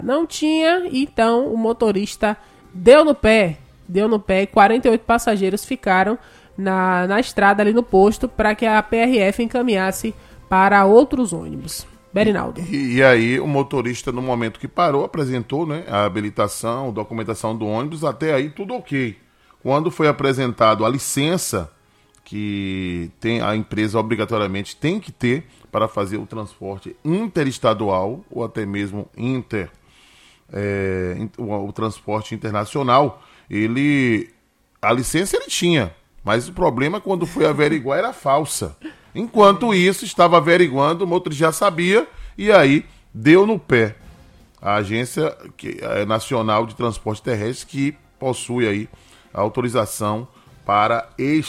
Não tinha, então o motorista deu no pé e 48 passageiros ficaram na estrada ali no posto para que a PRF encaminhasse para outros ônibus. Berinaldo. E aí o motorista, no momento que parou, apresentou, né, a habilitação, a documentação do ônibus, até aí tudo ok. Quando foi apresentado a licença que a empresa obrigatoriamente tem que ter para fazer o transporte interestadual ou até mesmo o transporte internacional, a licença ele tinha, mas o problema quando foi averiguar era falsa. Enquanto isso, estava averiguando, o motorista já sabia e aí deu no pé. A Agência Nacional de Transporte Terrestre, que possui aí a autorização para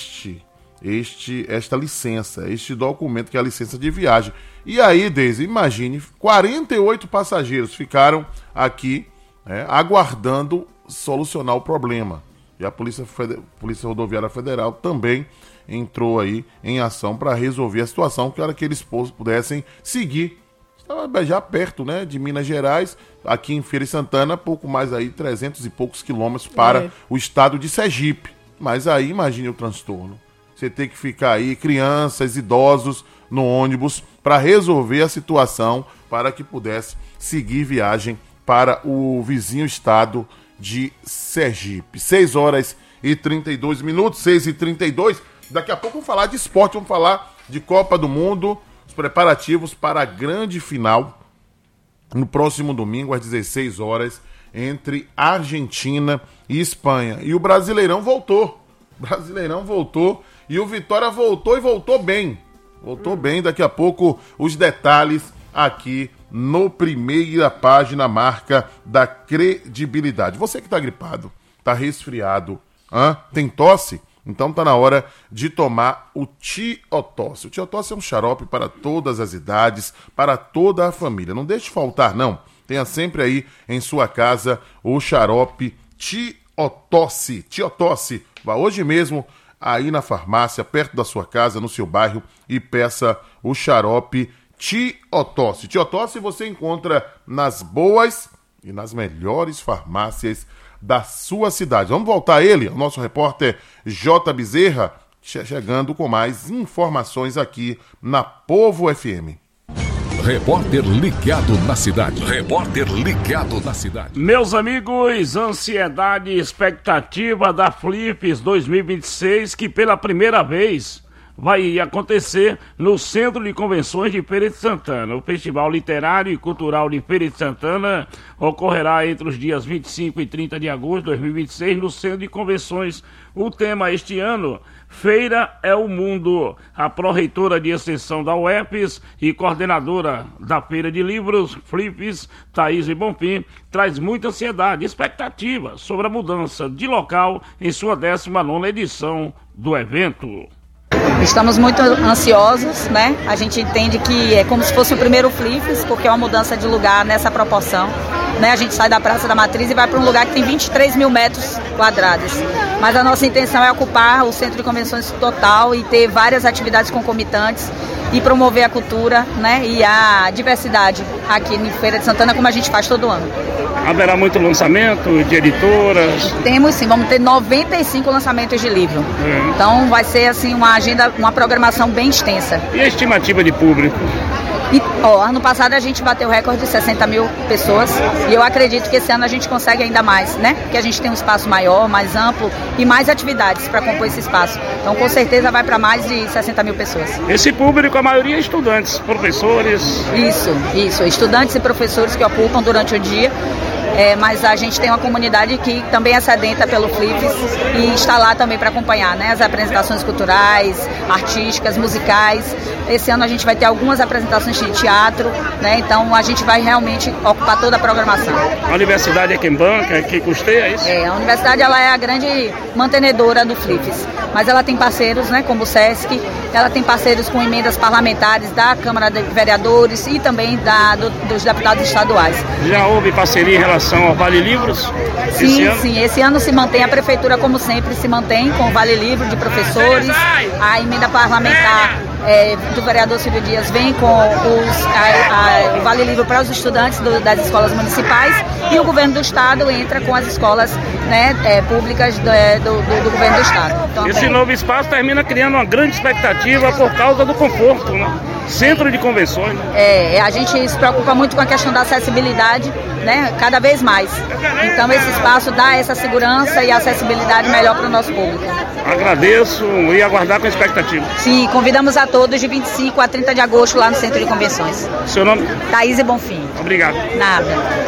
esta licença, este documento que é a licença de viagem. E aí, Deise, imagine, 48 passageiros ficaram aqui, aguardando solucionar o problema. E a Polícia Rodoviária Federal também entrou aí em ação para resolver a situação, para que eles pudessem seguir. Estava já perto, né, de Minas Gerais, aqui em Feira de Santana, pouco mais aí, 300 e poucos quilômetros para o estado de Sergipe. Mas aí, imagine o transtorno. Você tem que ficar aí, crianças, idosos, no ônibus, para resolver a situação, para que pudesse seguir viagem para o vizinho estado de Sergipe. 6h32, 6h32. Daqui a pouco vamos falar de esporte, vamos falar de Copa do Mundo, os preparativos para a grande final, no próximo domingo, às 16 horas, entre Argentina e Espanha. E o Brasileirão voltou. E o Vitória voltou e voltou bem. Voltou bem, daqui a pouco os detalhes aqui no Primeira Página, marca da credibilidade. Você que está gripado, está resfriado, tem tosse? Então tá na hora de tomar o Tiotosse. O Tiotosse é um xarope para todas as idades, para toda a família. Não deixe faltar, não. Tenha sempre aí em sua casa o xarope Tiotosse. Tiotosse. Vá hoje mesmo aí na farmácia, perto da sua casa, no seu bairro, e peça o xarope Tiotosse. Tiotosse você encontra nas boas e nas melhores farmácias da sua cidade. Vamos voltar a ele, o nosso repórter J. Bezerra, chegando com mais informações aqui na Povo FM. Repórter ligado na cidade. Repórter ligado na cidade. Meus amigos, ansiedade e expectativa da Flips 2026, que pela primeira vez vai acontecer no Centro de Convenções de Feira de Santana. O Festival Literário e Cultural de Feira de Santana ocorrerá entre os dias 25 e 30 de agosto de 2026 no Centro de Convenções. O tema este ano, Feira é o Mundo. A pró-reitora de extensão da UEPS e coordenadora da Feira de Livros, Flips, Thaís Bonfim, traz muita ansiedade e expectativa sobre a mudança de local em sua 19ª edição do evento. Estamos muito ansiosos, né? A gente entende que é como se fosse o primeiro Flips, porque é uma mudança de lugar nessa proporção, né? A gente sai da Praça da Matriz e vai para um lugar que tem 23 mil metros quadrados. Mas a nossa intenção é ocupar o centro de convenções total e ter várias atividades concomitantes e promover a cultura, né? E a diversidade aqui em Feira de Santana, como a gente faz todo ano. Haverá muito lançamento de editoras? Temos sim, vamos ter 95 lançamentos de livro. Então vai ser assim uma agenda, uma programação bem extensa. E a estimativa de público? Ano passado a gente bateu o recorde de 60 mil pessoas e eu acredito que esse ano a gente consegue ainda mais, né? Porque a gente tem um espaço maior, mais amplo e mais atividades para compor esse espaço. Então com certeza vai para mais de 60 mil pessoas. Esse público, a maioria é estudantes, professores? Isso, estudantes e professores que ocupam durante o dia. Mas a gente tem uma comunidade que também é sedenta pelo Flips e está lá também para acompanhar, né, as apresentações culturais, artísticas, musicais. Esse ano a gente vai ter algumas apresentações de teatro, né, então a gente vai realmente ocupar toda a programação. A universidade é quem banca, é quem custeia, é isso? A universidade ela é a grande mantenedora do Flips, mas ela tem parceiros, né, como o SESC, ela tem parceiros com emendas parlamentares da Câmara de Vereadores e também dos deputados estaduais. Já houve parceria em relação ao Vale Livros? Sim, esse ano se mantém, a prefeitura como sempre se mantém com o Vale Livro de professores, a emenda parlamentar do vereador Silvio Dias vem com o Vale Livre para os estudantes das escolas municipais, e o governo do estado entra com as escolas, né, públicas do governo do estado. Então, esse novo espaço termina criando uma grande expectativa por causa do conforto, né? Centro de convenções. A gente se preocupa muito com a questão da acessibilidade, né, cada vez mais. Então esse espaço dá essa segurança e acessibilidade melhor para o nosso público. Agradeço e aguardar com expectativa. Sim, convidamos a todos de 25 a 30 de agosto lá no Centro de Convenções. Seu nome? Thaís Bonfim. Obrigado. Nada.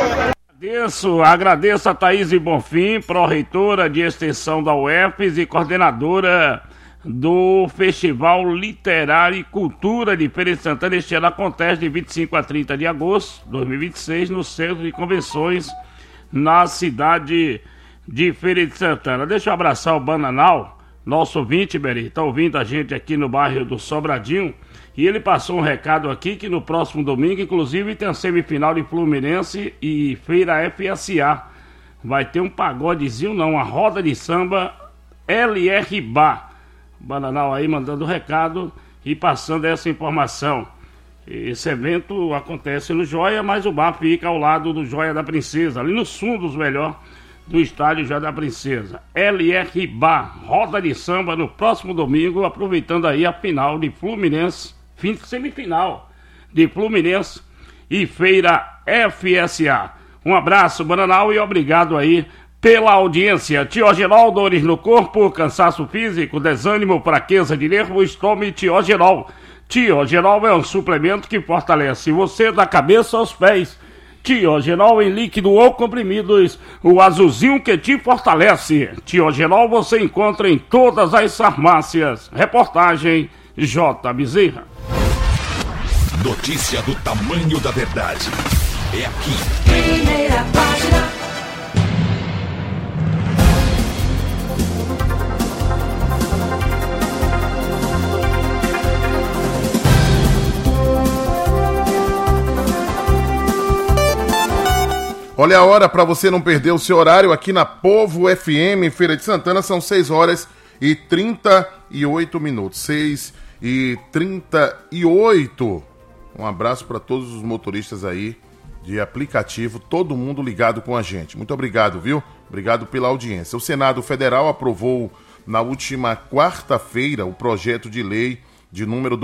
Agradeço a Thaís Bonfim, pró-reitora de extensão da UFES e coordenadora do Festival Literário e Cultura de Feira de Santana. Este ano acontece de 25 a 30 de agosto de 2026 no Centro de Convenções na cidade de Feira de Santana. Deixa eu abraçar o Bananal, nosso ouvinte, Beri, está ouvindo a gente aqui no bairro do Sobradinho, e ele passou um recado aqui que no próximo domingo, inclusive, tem a semifinal de Fluminense e Feira FSA. Vai ter um pagodezinho, não, uma roda de samba LR Bar. Bananal aí mandando recado e passando essa informação. Esse evento acontece no Joia, mas o bar fica ao lado do Joia da Princesa, ali nos fundos melhor do estádio Joia da Princesa. LR Bar, roda de samba no próximo domingo, aproveitando aí a final de Fluminense, semifinal de Fluminense e Feira FSA. Um abraço, Bananal, e obrigado aí pela audiência. Tiogenol, dores no corpo, cansaço físico, desânimo, fraqueza de nervos, tome Tiogenol. Tiogenol é um suplemento que fortalece você da cabeça aos pés. Tiogenol em líquido ou comprimidos, o azulzinho que te fortalece. Tiogenol você encontra em todas as farmácias. Reportagem J. Bezerra. Notícia do tamanho da verdade. É aqui. Primeira página. Olha a hora para você não perder o seu horário aqui na Povo FM, Feira de Santana, são 6 horas e 38 minutos. 6 e 38. Um abraço para todos os motoristas aí de aplicativo, todo mundo ligado com a gente. Muito obrigado, viu? Obrigado pela audiência. O Senado Federal aprovou na última quarta-feira o projeto de lei de número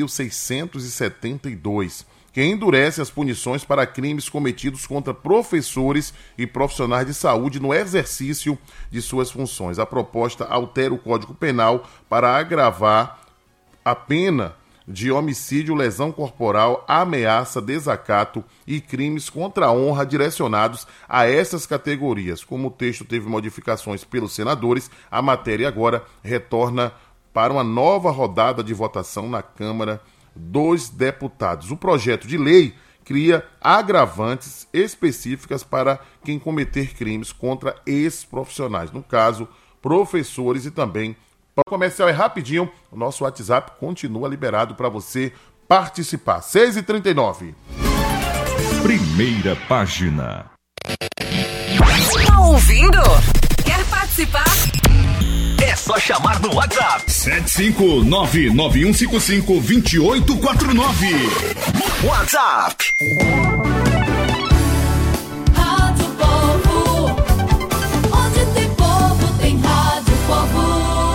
2672, que endurece as punições para crimes cometidos contra professores e profissionais de saúde no exercício de suas funções. A proposta altera o Código Penal para agravar a pena de homicídio, lesão corporal, ameaça, desacato e crimes contra a honra direcionados a essas categorias. Como o texto teve modificações pelos senadores, a matéria agora retorna para uma nova rodada de votação na Câmara dos Deputados. O projeto de lei cria agravantes específicas para quem cometer crimes contra esses profissionais, no caso, professores e também. O comercial é rapidinho, o nosso WhatsApp continua liberado para você participar. 6h39. Primeira página. Tá ouvindo? Quer participar? É só chamar no WhatsApp. 759-9155-2849. WhatsApp. Rádio Povo. Onde tem povo, tem Rádio Povo.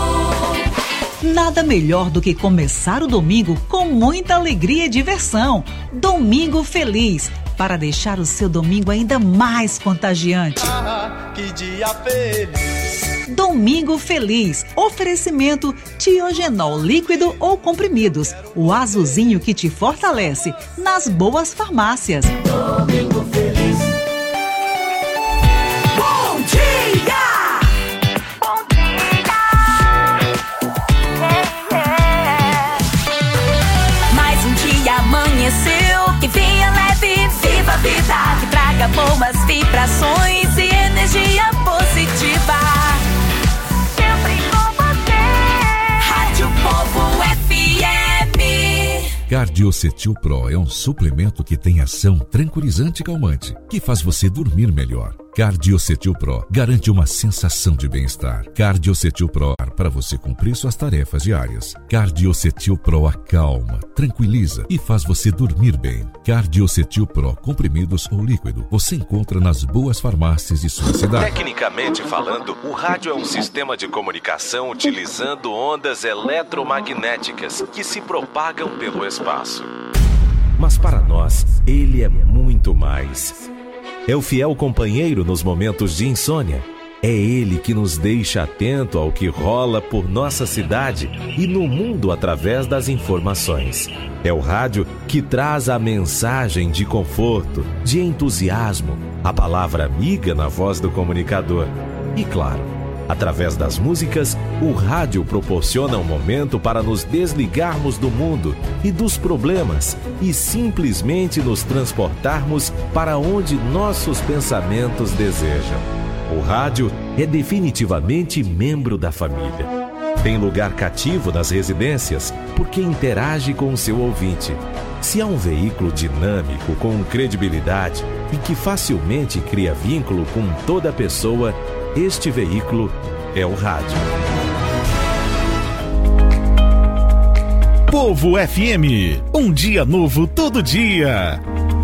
Nada melhor do que começar o domingo com muita alegria e diversão. Domingo Feliz, para deixar o seu domingo ainda mais contagiante. Que dia feliz. Domingo Feliz. Oferecimento Tiogenol líquido ou comprimidos. O azulzinho que te fortalece nas boas farmácias. Domingo Feliz. Bom dia! Bom dia! Mais um dia amanheceu, que venha leve, viva a vida, que traga boas vibrações e energia positiva. Cardiocetil Pro é um suplemento que tem ação tranquilizante e calmante, que faz você dormir melhor. Cardiocetil Pro garante uma sensação de bem-estar. Cardiocetil Pro para você cumprir suas tarefas diárias. Cardiocetil Pro acalma, tranquiliza e faz você dormir bem. Cardiocetil Pro, comprimidos ou líquido, você encontra nas boas farmácias de sua cidade. Tecnicamente falando, o rádio é um sistema de comunicação utilizando ondas eletromagnéticas que se propagam pelo espaço. Mas para nós, ele é muito mais. É o fiel companheiro nos momentos de insônia. É ele que nos deixa atento ao que rola por nossa cidade e no mundo através das informações. É o rádio que traz a mensagem de conforto, de entusiasmo, a palavra amiga na voz do comunicador. E claro, através das músicas, o rádio proporciona um momento para nos desligarmos do mundo e dos problemas e simplesmente nos transportarmos para onde nossos pensamentos desejam. O rádio é definitivamente membro da família. Tem lugar cativo nas residências porque interage com o seu ouvinte. Se há um veículo dinâmico, com credibilidade e que facilmente cria vínculo com toda pessoa, este veículo é o rádio. Povo FM, um dia novo todo dia.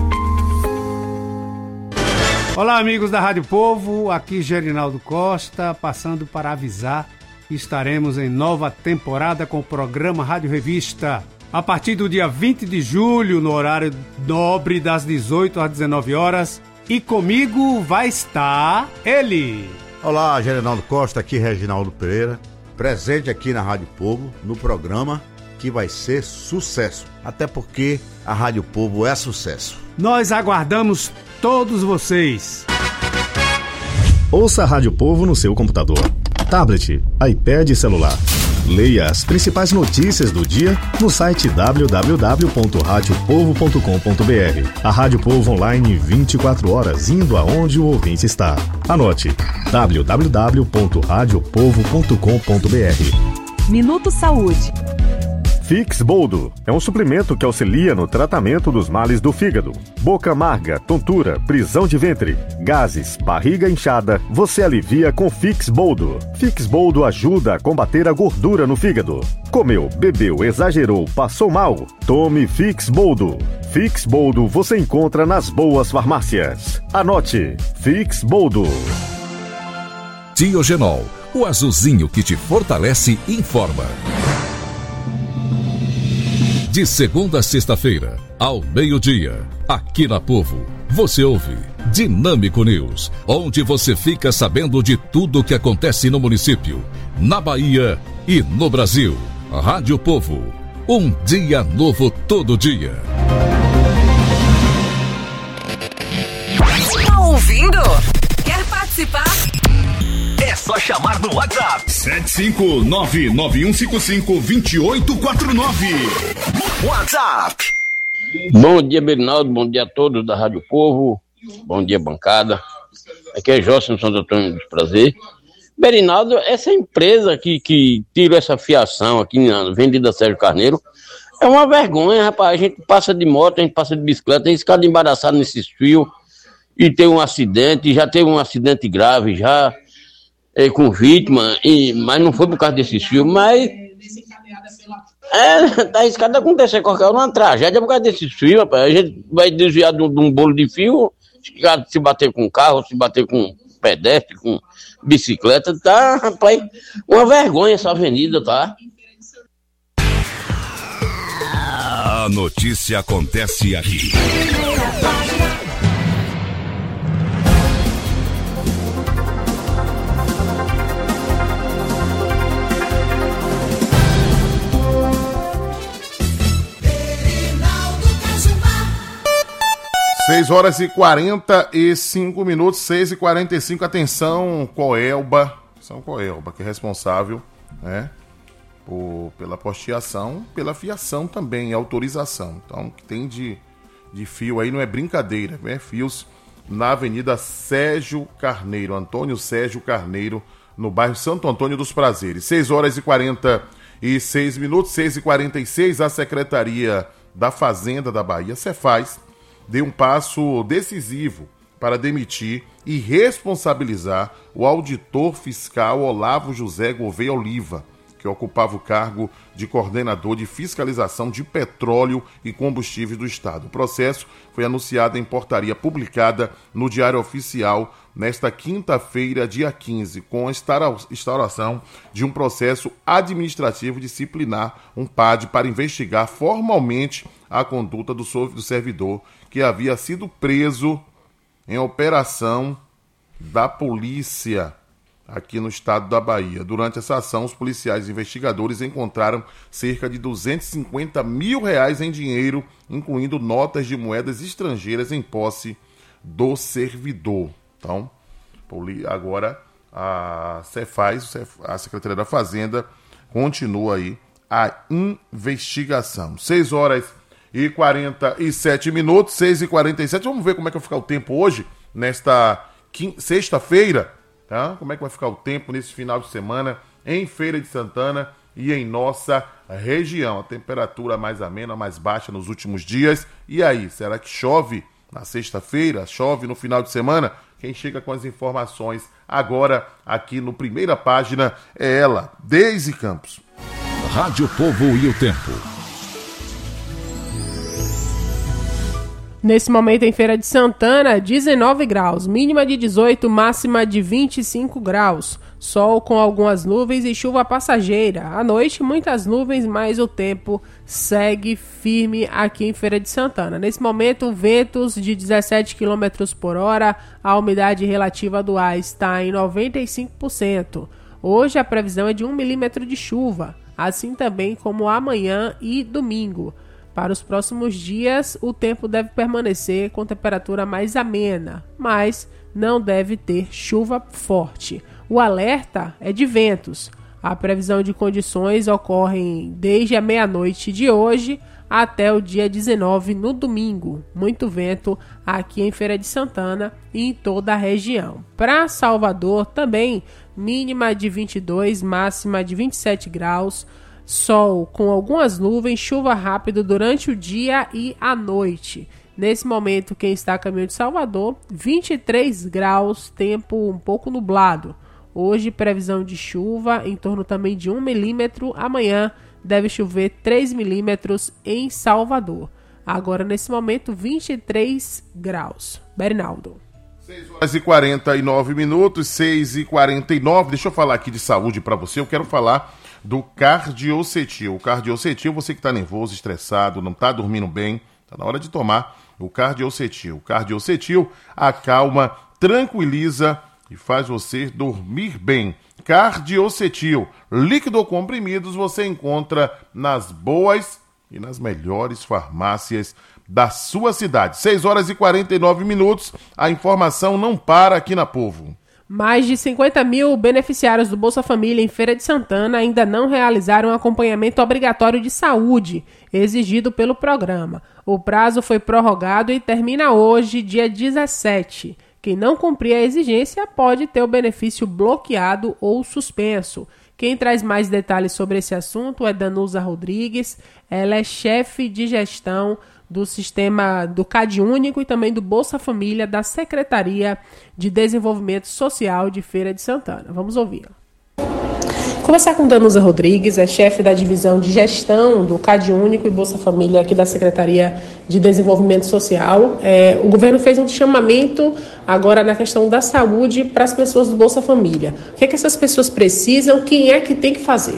Olá, amigos da Rádio Povo, aqui Gerinaldo Costa, passando para avisar que estaremos em nova temporada com o programa Rádio Revista. A partir do dia 20 de julho, no horário nobre das 18 às 19 horas. E comigo vai estar ele. Olá, Gerinaldo Costa, aqui Reginaldo Pereira, presente aqui na Rádio Povo, no programa que vai ser sucesso. Até porque a Rádio Povo é sucesso. Nós aguardamos todos vocês. Ouça a Rádio Povo no seu computador, tablet, iPad e celular. Leia as principais notícias do dia no site www.radiopovo.com.br. A Rádio Povo online 24 horas, indo aonde o ouvinte está. Anote: www.radiopovo.com.br. Minuto Saúde. Fix Boldo é um suplemento que auxilia no tratamento dos males do fígado. Boca amarga, tontura, prisão de ventre, gases, barriga inchada, você alivia com Fix Boldo. Fix Boldo ajuda a combater a gordura no fígado. Comeu, bebeu, exagerou, passou mal? Tome Fix Boldo. Fix Boldo você encontra nas boas farmácias. Anote: Fix Boldo. Tiogenol, o azulzinho que te fortalece e informa. De segunda a sexta-feira, ao meio-dia, aqui na Povo, você ouve Dinâmico News, onde você fica sabendo de tudo o que acontece no município, na Bahia e no Brasil. Rádio Povo, um dia novo todo dia. Tá ouvindo? Quer participar? É só chamar no WhatsApp 759-9155-2849. WhatsApp. Bom dia, Bernardo, bom dia a todos da Rádio Povo, bom dia, bancada. Aqui é Jócio Santo Antônio dos Prazer. Bernardo, essa empresa que tirou essa fiação aqui na Avenida Sérgio Carneiro é uma vergonha, rapaz. A gente passa de moto, a gente passa de bicicleta, tem esse cara embaraçado nesses fios e tem um acidente, já teve um acidente grave já, com vítima, mas não foi por causa desses fios, mas tá arriscado de acontecer qualquer uma tragédia por causa desses fios, rapaz. A gente vai desviar de um bolo de fio, se bater com carro, se bater com pedestre, com bicicleta, tá, rapaz, uma vergonha essa avenida, tá? A notícia acontece aqui. 6 horas e 45 minutos, 6h45, atenção, Coelba, São Coelba, que é responsável, né, pela posteação, pela fiação também, autorização. Então, o que tem de fio aí não é brincadeira, né? Fios na Avenida Sérgio Carneiro, Antônio Sérgio Carneiro, no bairro Santo Antônio dos Prazeres. 6 horas e 46 minutos, 6h46, a Secretaria da Fazenda da Bahia, Cefaz, deu um passo decisivo para demitir e responsabilizar o auditor fiscal Olavo José Gouveia Oliva, que ocupava o cargo de coordenador de fiscalização de petróleo e combustíveis do Estado. O processo foi anunciado em portaria publicada no Diário Oficial nesta quinta-feira, dia 15, com a instauração de um processo administrativo disciplinar, um PAD, para investigar formalmente a conduta do servidor que havia sido preso em operação da polícia aqui no estado da Bahia. Durante essa ação, os policiais investigadores encontraram cerca de R$250 mil em dinheiro, incluindo notas de moedas estrangeiras em posse do servidor. Então, agora a Cefaz, a Secretaria da Fazenda, continua aí a investigação. 6h47, 6h47. Vamos ver como é que vai ficar o tempo hoje, nesta sexta-feira. Tá? Como é que vai ficar o tempo nesse final de semana em Feira de Santana e em nossa região? A temperatura mais amena, mais baixa nos últimos dias. E aí, será que chove na sexta-feira? Chove no final de semana? Quem chega com as informações agora aqui no Primeira Página é ela, Deise Campos. Rádio Povo e o Tempo. Nesse momento em Feira de Santana, 19 graus, mínima de 18, máxima de 25 graus. Sol com algumas nuvens e chuva passageira. À noite, muitas nuvens, mas o tempo segue firme aqui em Feira de Santana. Nesse momento, ventos de 17 km por hora, a umidade relativa do ar está em 95%. Hoje a previsão é de 1 milímetro de chuva, assim também como amanhã e domingo. Para os próximos dias, o tempo deve permanecer com temperatura mais amena, mas não deve ter chuva forte. O alerta é de ventos. A previsão de condições ocorre desde a meia-noite de hoje até o dia 19 no domingo. Muito vento aqui em Feira de Santana e em toda a região. Para Salvador também, mínima de 22, máxima de 27 graus. Sol com algumas nuvens, chuva rápida durante o dia e a noite. Nesse momento, quem está a caminho de Salvador, 23 graus, tempo um pouco nublado. Hoje, previsão de chuva em torno também de 1 milímetro. Amanhã deve chover 3 milímetros em Salvador. Agora, nesse momento, 23 graus. Bernardo. 6h49, 6h49. Deixa eu falar aqui de saúde para você. Eu quero falar do Cardiocetil. O Cardiocetil, você que está nervoso, estressado, não está dormindo bem, está na hora de tomar o Cardiocetil. O Cardiocetil acalma, tranquiliza e faz você dormir bem. Cardiocetil, líquido ou comprimidos, você encontra nas boas e nas melhores farmácias da sua cidade. 6h49, a informação não para aqui na Povo. Mais de 50 mil beneficiários do Bolsa Família em Feira de Santana ainda não realizaram o acompanhamento obrigatório de saúde exigido pelo programa. O prazo foi prorrogado e termina hoje, dia 17. Quem não cumprir a exigência pode ter o benefício bloqueado ou suspenso. Quem traz mais detalhes sobre esse assunto é Danusa Rodrigues. Ela é chefe de gestão do sistema do CadÚnico e também do Bolsa Família da Secretaria de Desenvolvimento Social de Feira de Santana. Vamos ouvir. Conversar com Danusa Rodrigues, é chefe da divisão de gestão do CadÚnico e Bolsa Família aqui da Secretaria de Desenvolvimento Social. O governo fez um chamamento agora na questão da saúde para as pessoas do Bolsa Família. O que é que essas pessoas precisam? Quem é que tem que fazer?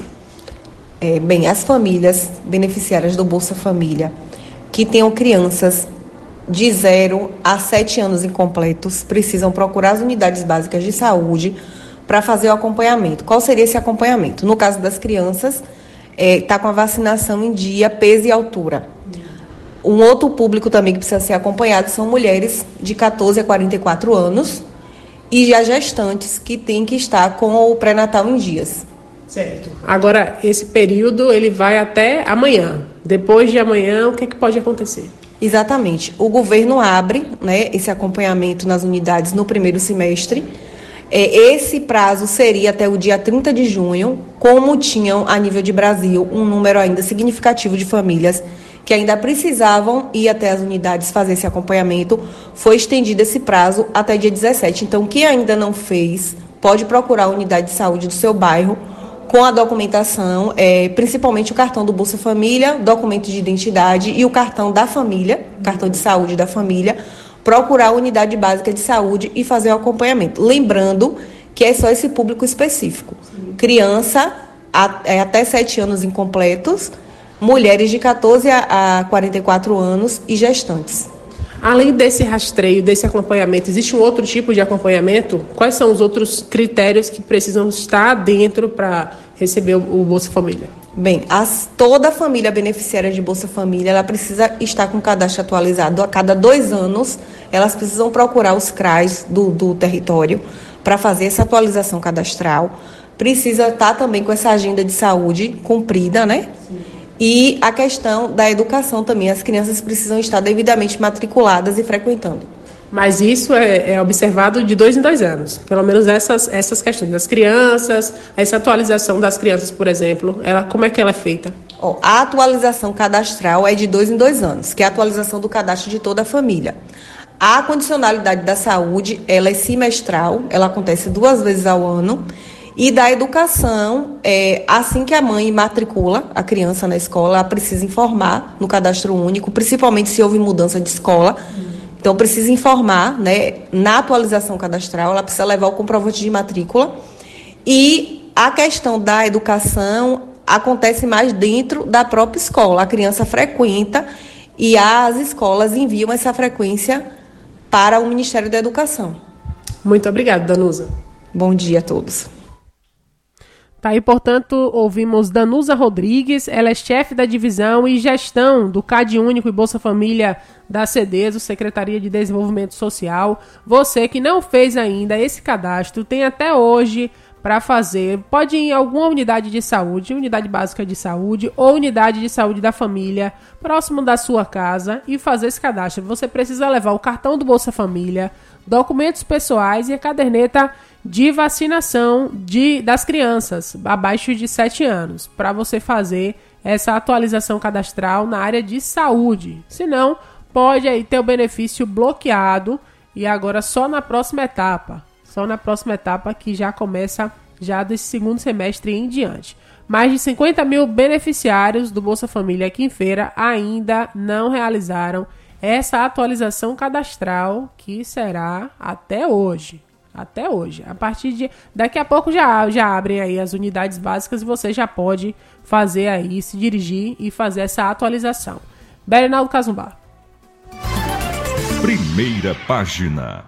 Bem, as famílias beneficiárias do Bolsa Família que tenham crianças de 0 a 7 anos incompletos precisam procurar as unidades básicas de saúde para fazer o acompanhamento. Qual seria esse acompanhamento? No caso das crianças, está com a vacinação em dia, peso e altura. Um outro público também que precisa ser acompanhado são mulheres de 14 a 44 anos e já gestantes que têm que estar com o pré-natal em dias. Certo. Agora, esse período ele vai até amanhã. Depois de amanhã, o que é que pode acontecer? Exatamente. O governo abre, esse acompanhamento nas unidades no primeiro semestre. Esse prazo seria até o dia 30 de junho, como tinham a nível de Brasil um número ainda significativo de famílias que ainda precisavam ir até as unidades fazer esse acompanhamento, foi estendido esse prazo até dia 17. Então, quem ainda não fez, pode procurar a unidade de saúde do seu bairro com a documentação, principalmente o cartão do Bolsa Família, documento de identidade e o cartão da família, cartão de saúde da família, procurar a unidade básica de saúde e fazer o acompanhamento. Lembrando que é só esse público específico. Criança até 7 anos incompletos, mulheres de 14 a 44 anos e gestantes. Além desse rastreio, desse acompanhamento, existe um outro tipo de acompanhamento? Quais são os outros critérios que precisam estar dentro para receber o Bolsa Família? Bem, toda família beneficiária de Bolsa Família, ela precisa estar com o cadastro atualizado. A cada 2 anos, elas precisam procurar os CRAs do território para fazer essa atualização cadastral. Precisa estar também com essa agenda de saúde cumprida, né? Sim. E a questão da educação também, as crianças precisam estar devidamente matriculadas e frequentando. Mas isso é observado de 2 em 2 anos, pelo menos essas questões das crianças, essa atualização das crianças, por exemplo, como é que ela é feita? A atualização cadastral é de 2 em 2 anos, que é a atualização do cadastro de toda a família. A condicionalidade da saúde, ela é semestral, ela acontece 2 vezes ao ano. E da educação, assim que a mãe matricula a criança na escola, ela precisa informar no cadastro único, principalmente se houve mudança de escola. Então, precisa informar, né, na atualização cadastral, ela precisa levar o comprovante de matrícula. E a questão da educação acontece mais dentro da própria escola. A criança frequenta e as escolas enviam essa frequência para o Ministério da Educação. Muito obrigada, Danusa. Bom dia a todos. Tá aí, portanto, ouvimos Danusa Rodrigues, ela é chefe da divisão e gestão do CAD Único e Bolsa Família da CEDESO, Secretaria de Desenvolvimento Social. Você que não fez ainda esse cadastro, tem até hoje para fazer. Pode ir em alguma unidade de saúde, unidade básica de saúde ou unidade de saúde da família, próximo da sua casa, e fazer esse cadastro. Você precisa levar o cartão do Bolsa Família, documentos pessoais e a caderneta de vacinação das crianças abaixo de 7 anos, para você fazer essa atualização cadastral na área de saúde. Senão, pode aí ter o benefício bloqueado, e agora só na próxima etapa. Só na próxima etapa, que já começa já desse 2º semestre em diante. Mais de 50 mil beneficiários do Bolsa Família aqui em Feira ainda não realizaram essa atualização cadastral, que será até hoje. Até hoje. A partir de... Daqui a pouco já abrem aí as unidades básicas e você já pode fazer aí, se dirigir e fazer essa atualização. Berinaldo Cazumbá. Primeira página.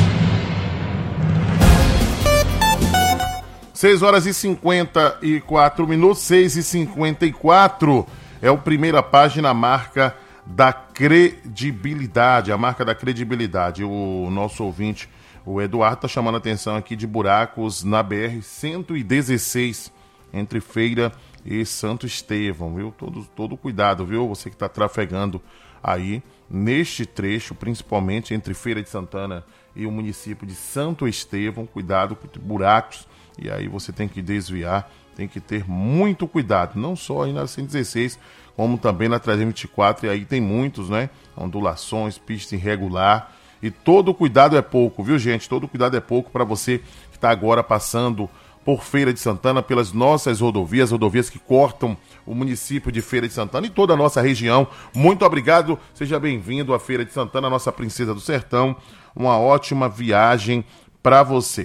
6h54, 6h54. É o Primeira Página, a marca da credibilidade. A marca da credibilidade. O nosso ouvinte, o Eduardo, está chamando a atenção aqui de buracos na BR-116, entre Feira e Santo Estevão, viu? Todo cuidado, viu? Você que está trafegando aí neste trecho, principalmente entre Feira de Santana e o município de Santo Estevão, cuidado com buracos, e aí você tem que desviar, tem que ter muito cuidado, não só aí na 116, como também na 324, e aí tem muitos, né? Ondulações, pista irregular, e todo cuidado é pouco, viu, gente? Todo cuidado é pouco para você que está agora passando por Feira de Santana, pelas nossas rodovias que cortam o município de Feira de Santana e toda a nossa região. Muito obrigado, seja bem-vindo à Feira de Santana, nossa princesa do sertão. Uma ótima viagem para você.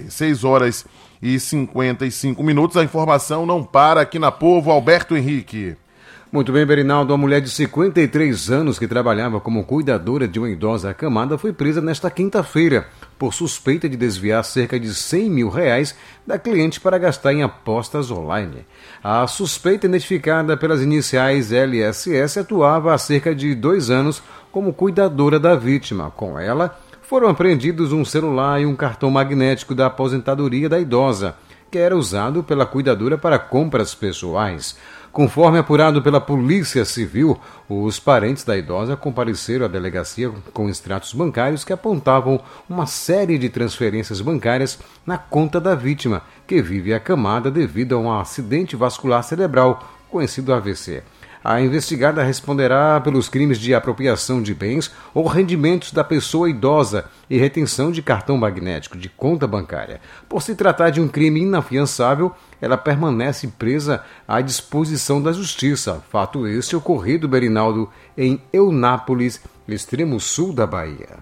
6h55, a informação não para aqui na Povo. Alberto Henrique. Muito bem, Berinaldo. Uma mulher de 53 anos que trabalhava como cuidadora de uma idosa acamada foi presa nesta quinta-feira por suspeita de desviar cerca de R$100 mil da cliente para gastar em apostas online. A suspeita, identificada pelas iniciais LSS, atuava há cerca de 2 anos como cuidadora da vítima. Com ela, foram apreendidos um celular e um cartão magnético da aposentadoria da idosa, que era usado pela cuidadora para compras pessoais. Conforme apurado pela Polícia Civil, os parentes da idosa compareceram à delegacia com extratos bancários que apontavam uma série de transferências bancárias na conta da vítima, que vive acamada devido a um acidente vascular cerebral, conhecido AVC. A investigada responderá pelos crimes de apropriação de bens ou rendimentos da pessoa idosa e retenção de cartão magnético de conta bancária. Por se tratar de um crime inafiançável, ela permanece presa à disposição da Justiça. Fato este ocorrido, Berinaldo, em Eunápolis, extremo sul da Bahia.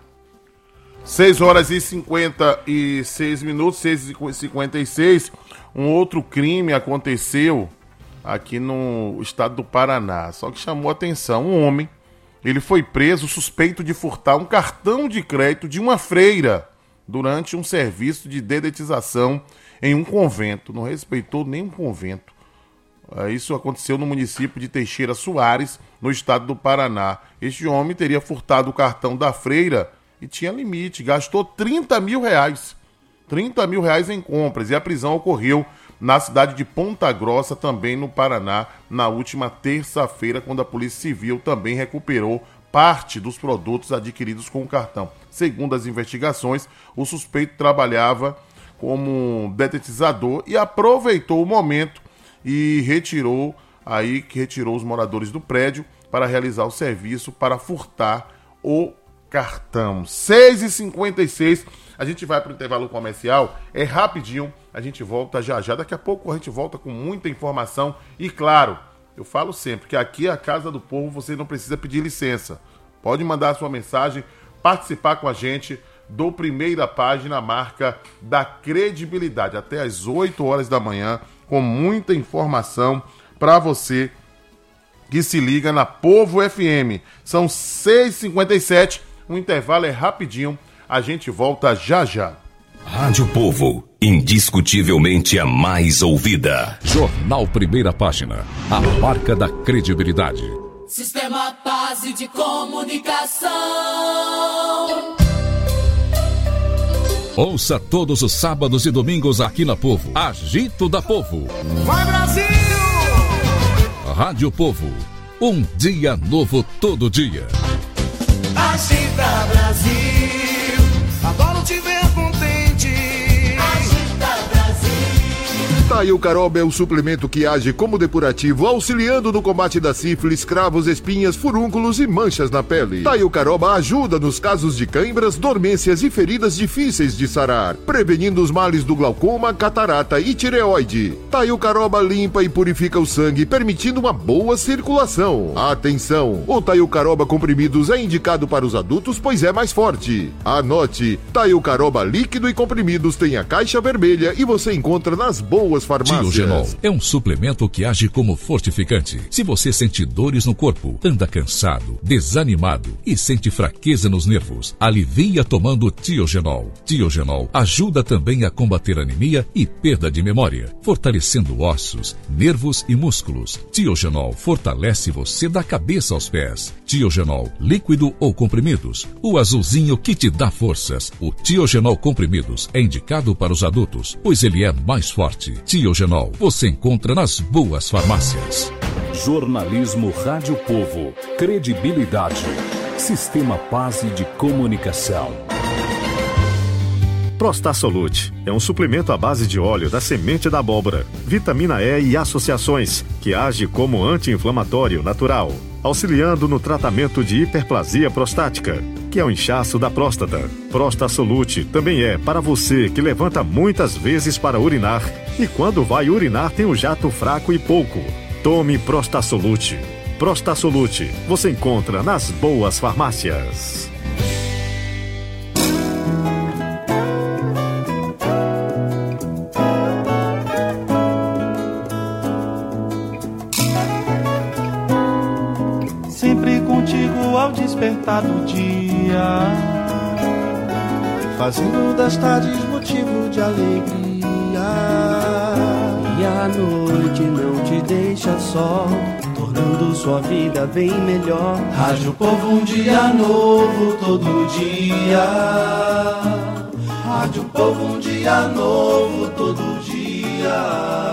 6 horas e 56 minutos, 6h56. Um outro crime aconteceu aqui no estado do Paraná, só que chamou a atenção. Um homem, ele foi preso suspeito de furtar um cartão de crédito de uma freira durante um serviço de dedetização em um convento. Não respeitou nem um convento. Isso aconteceu no município de Teixeira Soares, no estado do Paraná. Este homem teria furtado o cartão da freira e tinha limite, gastou 30 mil reais. 30 mil reais em compras, e a prisão ocorreu na cidade de Ponta Grossa, também no Paraná, na última terça-feira, quando a Polícia Civil também recuperou parte dos produtos adquiridos com o cartão. Segundo as investigações, o suspeito trabalhava como detetizador e aproveitou o momento e retirou os moradores do prédio para realizar o serviço para furtar o cartão. 6h56, a gente vai para o intervalo comercial, é rapidinho, a gente volta já. Daqui a pouco a gente volta com muita informação e, claro, eu falo sempre que aqui é a Casa do Povo, você não precisa pedir licença. Pode mandar a sua mensagem, participar com a gente do Primeira Página, marca da credibilidade, até às 8 horas da manhã, com muita informação para você que se liga na Povo FM. São 6h57, o intervalo é rapidinho, a gente volta já. Rádio Povo, indiscutivelmente a mais ouvida. Jornal Primeira Página, a marca da credibilidade. Sistema Base de Comunicação. Ouça todos os sábados e domingos aqui na Povo. Agito da Povo. Vai, Brasil! Rádio Povo. Um dia novo todo dia. Agita, Brasil. Adoro te ver contente. Agita, Brasil. Taio Caroba é o suplemento que age como depurativo, auxiliando no combate da sífilis, cravos, espinhas, furúnculos e manchas na pele. Taio Caroba ajuda nos casos de cãibras, dormências e feridas difíceis de sarar, prevenindo os males do glaucoma, catarata e tireoide. Taio Caroba limpa e purifica o sangue, permitindo uma boa circulação. Atenção! O Taio Caroba comprimidos é indicado para os adultos, pois é mais forte. Anote: Taio Caroba líquido e comprimidos tem a caixa vermelha e você encontra nas boas farmácias. Tiogenol é um suplemento que age como fortificante. Se você sente dores no corpo, anda cansado, desanimado e sente fraqueza nos nervos, alivia tomando Tiogenol. Tiogenol ajuda também a combater anemia e perda de memória, fortalecendo ossos, nervos e músculos. Tiogenol fortalece você da cabeça aos pés. Tiogenol líquido ou comprimidos, o azulzinho que te dá forças. O Tiogenol comprimidos é indicado para os adultos, pois ele é mais forte. Tiogenol você encontra nas boas farmácias. Jornalismo Rádio Povo. Credibilidade. Sistema Base de Comunicação. Prostasolute é um suplemento à base de óleo da semente da abóbora, vitamina E e associações, que age como anti-inflamatório natural, auxiliando no tratamento de hiperplasia prostática, que é o inchaço da próstata. Prostasolute também é para você que levanta muitas vezes para urinar e quando vai urinar tem um jato fraco e pouco. Tome Prostasolute. Prostasolute você encontra nas boas farmácias. Sempre contigo ao despertar do dia, fazendo das tardes motivo de alegria. E a noite não te deixa só, tornando sua vida bem melhor. Rádio Povo, um dia novo todo dia. Rádio Povo, um dia novo todo dia.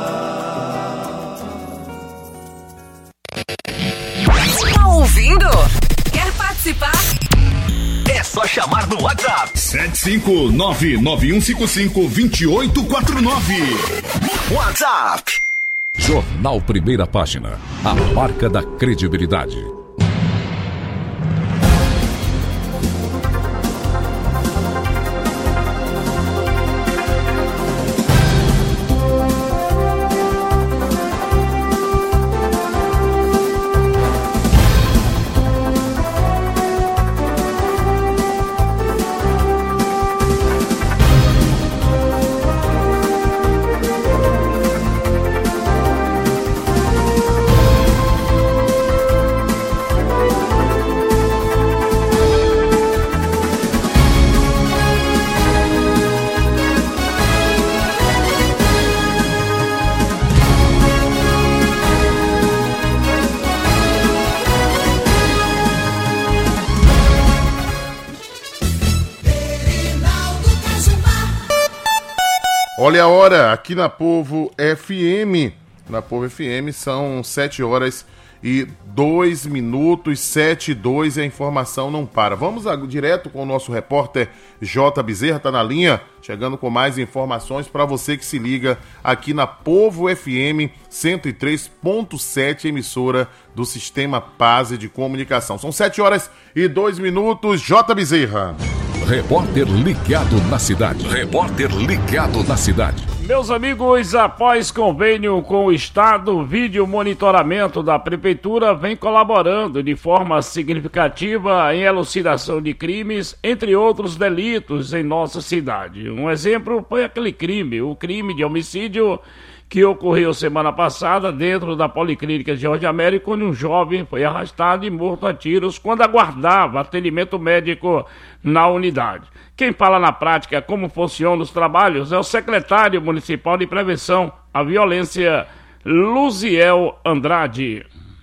Tá ouvindo? Quer participar? É só chamar no WhatsApp. 75991552849. WhatsApp. Jornal Primeira Página, a marca da credibilidade. Olha a hora, aqui na Povo FM. Na Povo FM são 7 horas e 2 minutos, 7 e 2, e a informação não para. Vamos direto com o nosso repórter J. Bezerra, tá na linha, chegando com mais informações para você que se liga aqui na Povo FM 103.7, emissora do Sistema Paz de Comunicação. São 7 horas e 2 minutos, J. Bezerra. Repórter ligado na cidade. Repórter ligado na cidade. Meus amigos, após convênio com o Estado, o vídeo monitoramento da Prefeitura vem colaborando de forma significativa em elucidação de crimes, entre outros delitos em nossa cidade. Um exemplo foi aquele crime, o crime de homicídio que ocorreu semana passada dentro da Policlínica Jorge Américo, onde um jovem foi arrastado e morto a tiros quando aguardava atendimento médico na unidade. Quem fala na prática como funcionam os trabalhos é o secretário municipal de prevenção à violência, Luziel Andrade.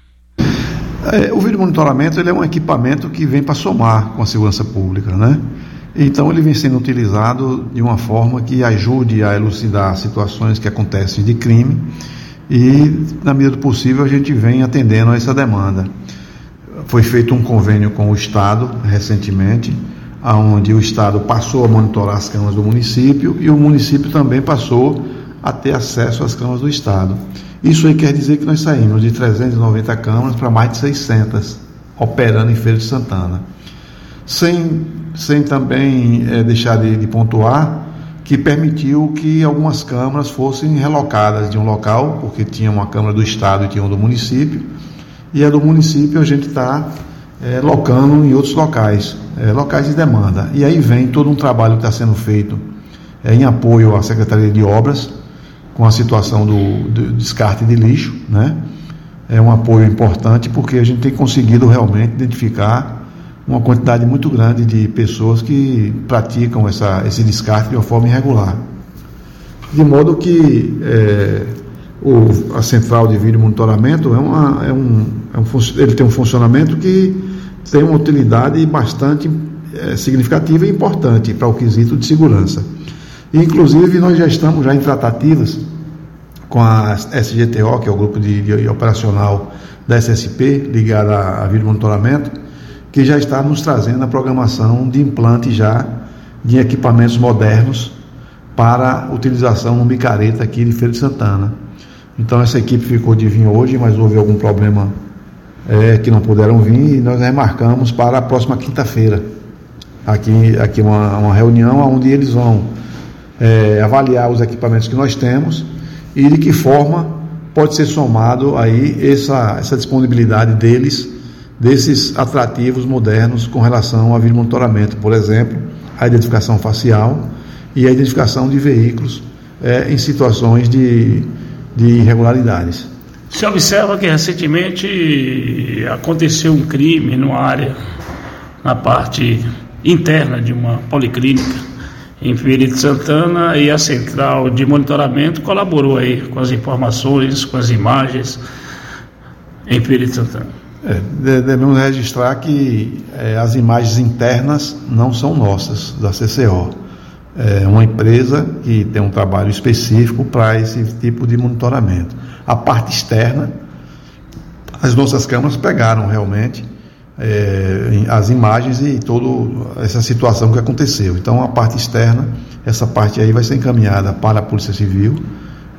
O vídeo monitoramento ele é um equipamento que vem para somar com a segurança pública, né? Então ele vem sendo utilizado de uma forma que ajude a elucidar situações que acontecem de crime e, na medida do possível, a gente vem atendendo a essa demanda. Foi feito um convênio com o Estado recentemente, onde o Estado passou a monitorar as câmaras do município e o município também passou a ter acesso às câmaras do Estado. Isso aí quer dizer que nós saímos de 390 câmaras para mais de 600, operando em Feira de Santana. Sem também deixar de pontuar que permitiu que algumas câmaras fossem relocadas de um local, porque tinha uma câmara do Estado e tinha uma do município, e a do município a gente está locando em outros locais, locais de demanda. E aí vem todo um trabalho que está sendo feito em apoio à Secretaria de Obras, com a situação do descarte de lixo, né? É um apoio importante porque a gente tem conseguido realmente identificar uma quantidade muito grande de pessoas que praticam esse descarte de uma forma irregular. De modo que a central de vídeo monitoramento ele tem um funcionamento que tem uma utilidade bastante significativa e importante para o quesito de segurança. E, inclusive, nós já estamos em tratativas com a SGTO, que é o grupo de operacional da SSP, ligada a vídeo monitoramento, que já está nos trazendo a programação de implante já de equipamentos modernos para utilização no Micareta aqui de Feira de Santana. Então essa equipe ficou de vir hoje, mas houve algum problema que não puderam vir e nós remarcamos para a próxima quinta-feira. Aqui uma reunião onde eles vão avaliar os equipamentos que nós temos e de que forma pode ser somado aí essa disponibilidade desses atrativos modernos com relação ao vídeo monitoramento, por exemplo, a identificação facial e a identificação de veículos em situações de irregularidades. Se observa que recentemente aconteceu um crime numa área, na parte interna de uma policlínica em Feira de Santana, e a central de monitoramento colaborou aí com as informações, com as imagens em Feira de Santana. Devemos registrar que as imagens internas não são nossas, da CCO. É uma empresa que tem um trabalho específico para esse tipo de monitoramento. A parte externa, as nossas câmeras pegaram realmente as imagens e toda essa situação que aconteceu. Então, a parte externa, essa parte aí vai ser encaminhada para a Polícia Civil,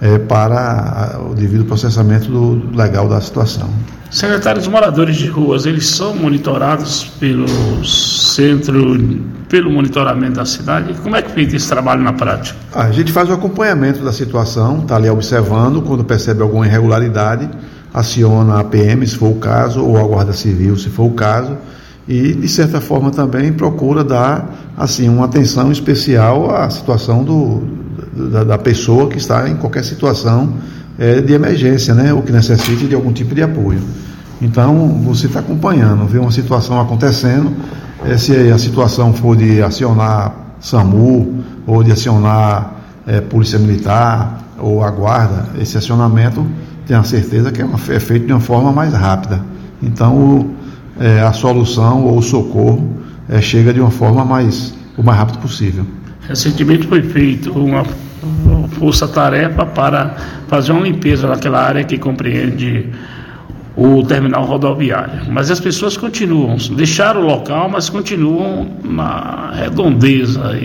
para o devido processamento legal da situação. Secretário, os moradores de ruas, eles são monitorados pelo centro, pelo monitoramento da cidade? Como é que fica esse trabalho na prática? A gente faz o acompanhamento da situação, está ali observando, quando percebe alguma irregularidade, aciona a PM, se for o caso, ou a Guarda Civil, se for o caso, e, de certa forma, também procura dar, assim, uma atenção especial à situação da pessoa que está em qualquer situação de emergência, né, ou que necessite de algum tipo de apoio. Então, você está acompanhando, vê uma situação acontecendo, se a situação for de acionar SAMU, ou de acionar Polícia Militar, ou a Guarda, esse acionamento, tenha certeza que é feito de uma forma mais rápida. Então, a solução ou o socorro chega de uma forma o mais rápido possível. Recentemente foi feita uma força-tarefa para fazer uma limpeza naquela área que compreende o terminal rodoviário. Mas as pessoas continuam, deixaram o local, mas continuam na redondeza.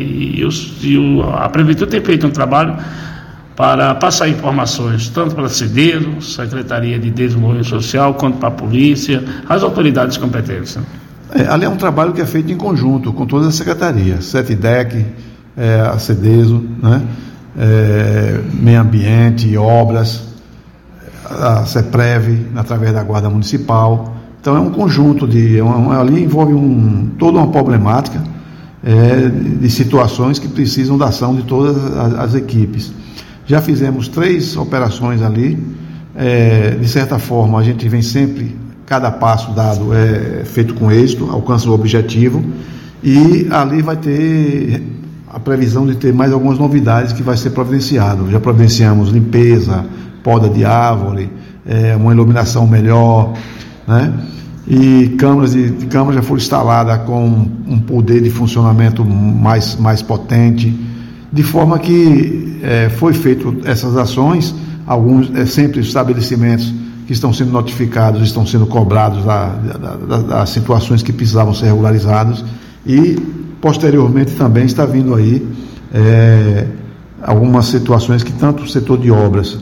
A Prefeitura tem feito um trabalho para passar informações, tanto para a CEDESO, Secretaria de Desenvolvimento Social, quanto para a polícia, as autoridades competentes. Ali é um trabalho que é feito em conjunto com todas as secretarias, CETIDEC, a CEDESO, né? Meio Ambiente, Obras, a CEPREV, através da Guarda Municipal. Então é um conjunto ali envolve toda uma problemática de situações que precisam da ação de todas as equipes. Já fizemos 3 operações ali, de certa forma a gente vem sempre, cada passo dado feito com êxito, alcança o objetivo, e ali vai ter a previsão de ter mais algumas novidades que vai ser providenciado. Já providenciamos limpeza, poda de árvore, uma iluminação melhor, né? E câmaras já foram instaladas com um poder de funcionamento mais potente, de forma que foi feito essas ações, alguns sempre estabelecimentos que estão sendo notificados, estão sendo cobrados das situações que precisavam ser regularizadas, e posteriormente também está vindo aí algumas situações que tanto o setor de obras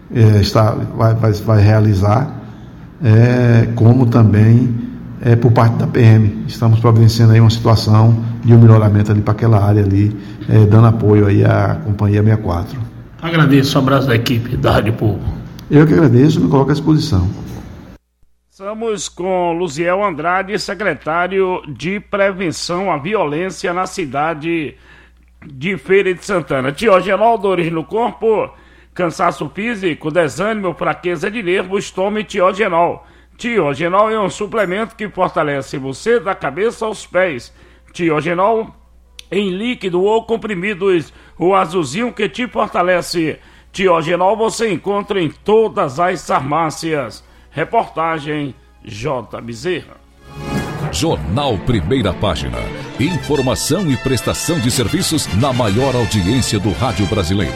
vai realizar, como também por parte da PM. Estamos providenciando aí uma situação de um melhoramento ali para aquela área ali, dando apoio aí à Companhia 64. Agradeço, um abraço da equipe da Rádio Povo. Eu que agradeço, me coloco à disposição. Estamos com Luziel Andrade, secretário de Prevenção à Violência na cidade de Feira de Santana. Tiogenol, dores no corpo, cansaço físico, desânimo, fraqueza de nervos, tome Tiogenol. Tiogenol é um suplemento que fortalece você da cabeça aos pés. Tiogenol em líquido ou comprimidos, o azulzinho que te fortalece. Tiogenol você encontra em todas as farmácias. Reportagem J. Bezerra. Jornal Primeira Página. Informação e prestação de serviços na maior audiência do rádio brasileiro.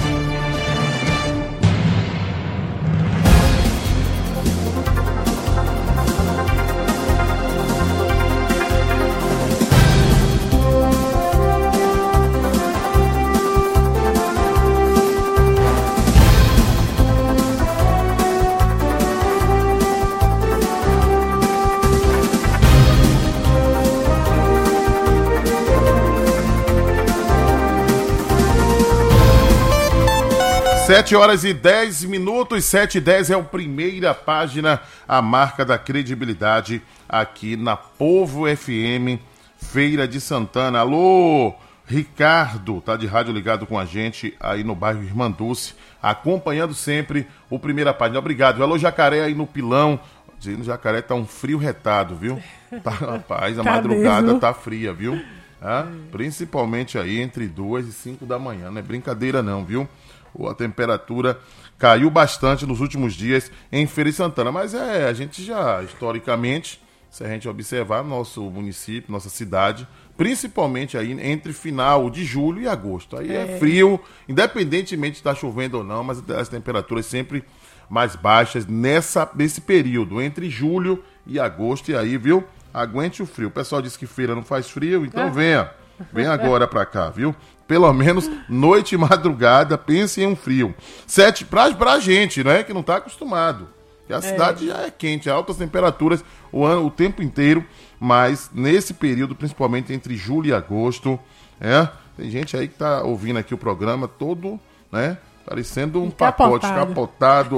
Sete horas e 10 minutos, 7h10 é a Primeira Página, a marca da credibilidade aqui na Povo FM, Feira de Santana. Alô, Ricardo, tá de rádio ligado com a gente aí no bairro Irmanduce, acompanhando sempre o Primeira Página. Obrigado. Alô, Jacaré aí no Pilão. Dizendo, Jacaré tá um frio retado, viu? Tá, rapaz, a madrugada tá fria, viu? Principalmente aí entre 2 e 5 da manhã, não é brincadeira não, viu? A temperatura caiu bastante nos últimos dias em Feira de Santana, mas a gente já, historicamente, se a gente observar nosso município, nossa cidade, principalmente aí entre final de julho e agosto, aí é frio, independentemente de estar chovendo ou não, mas as temperaturas sempre mais baixas nesse período, entre julho e agosto, e aí, viu, aguente o frio. O pessoal diz que feira não faz frio, então venha Vem agora pra cá, viu? Pelo menos noite e madrugada, pense em um frio. 7 pra gente, né? Que não tá acostumado. E a cidade já é quente, altas temperaturas o tempo inteiro, mas nesse período, principalmente entre julho e agosto, tem gente aí que tá ouvindo aqui o programa todo, né? Parecendo um pacote capotado,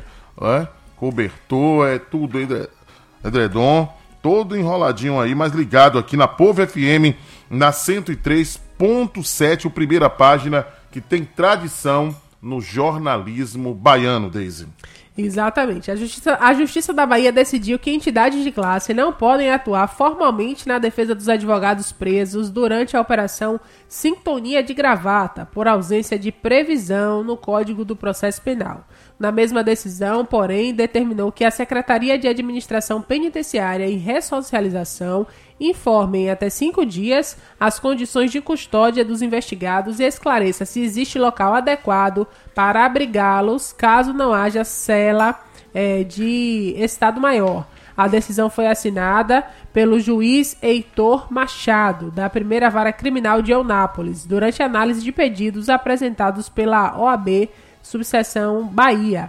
cobertor, tudo edredom, todo enroladinho aí, mas ligado aqui na Povo FM, na 103.7, o Primeira Página, que tem tradição no jornalismo baiano, Deise. Exatamente. A Justiça da Bahia decidiu que entidades de classe não podem atuar formalmente na defesa dos advogados presos durante a Operação Sintonia de Gravata, por ausência de previsão no Código do Processo Penal. Na mesma decisão, porém, determinou que a Secretaria de Administração Penitenciária e Ressocialização informe em até 5 dias as condições de custódia dos investigados e esclareça se existe local adequado para abrigá-los caso não haja cela de Estado Maior. A decisão foi assinada pelo juiz Heitor Machado, da Primeira Vara Criminal de Eunápolis, durante análise de pedidos apresentados pela OAB Subseção Bahia,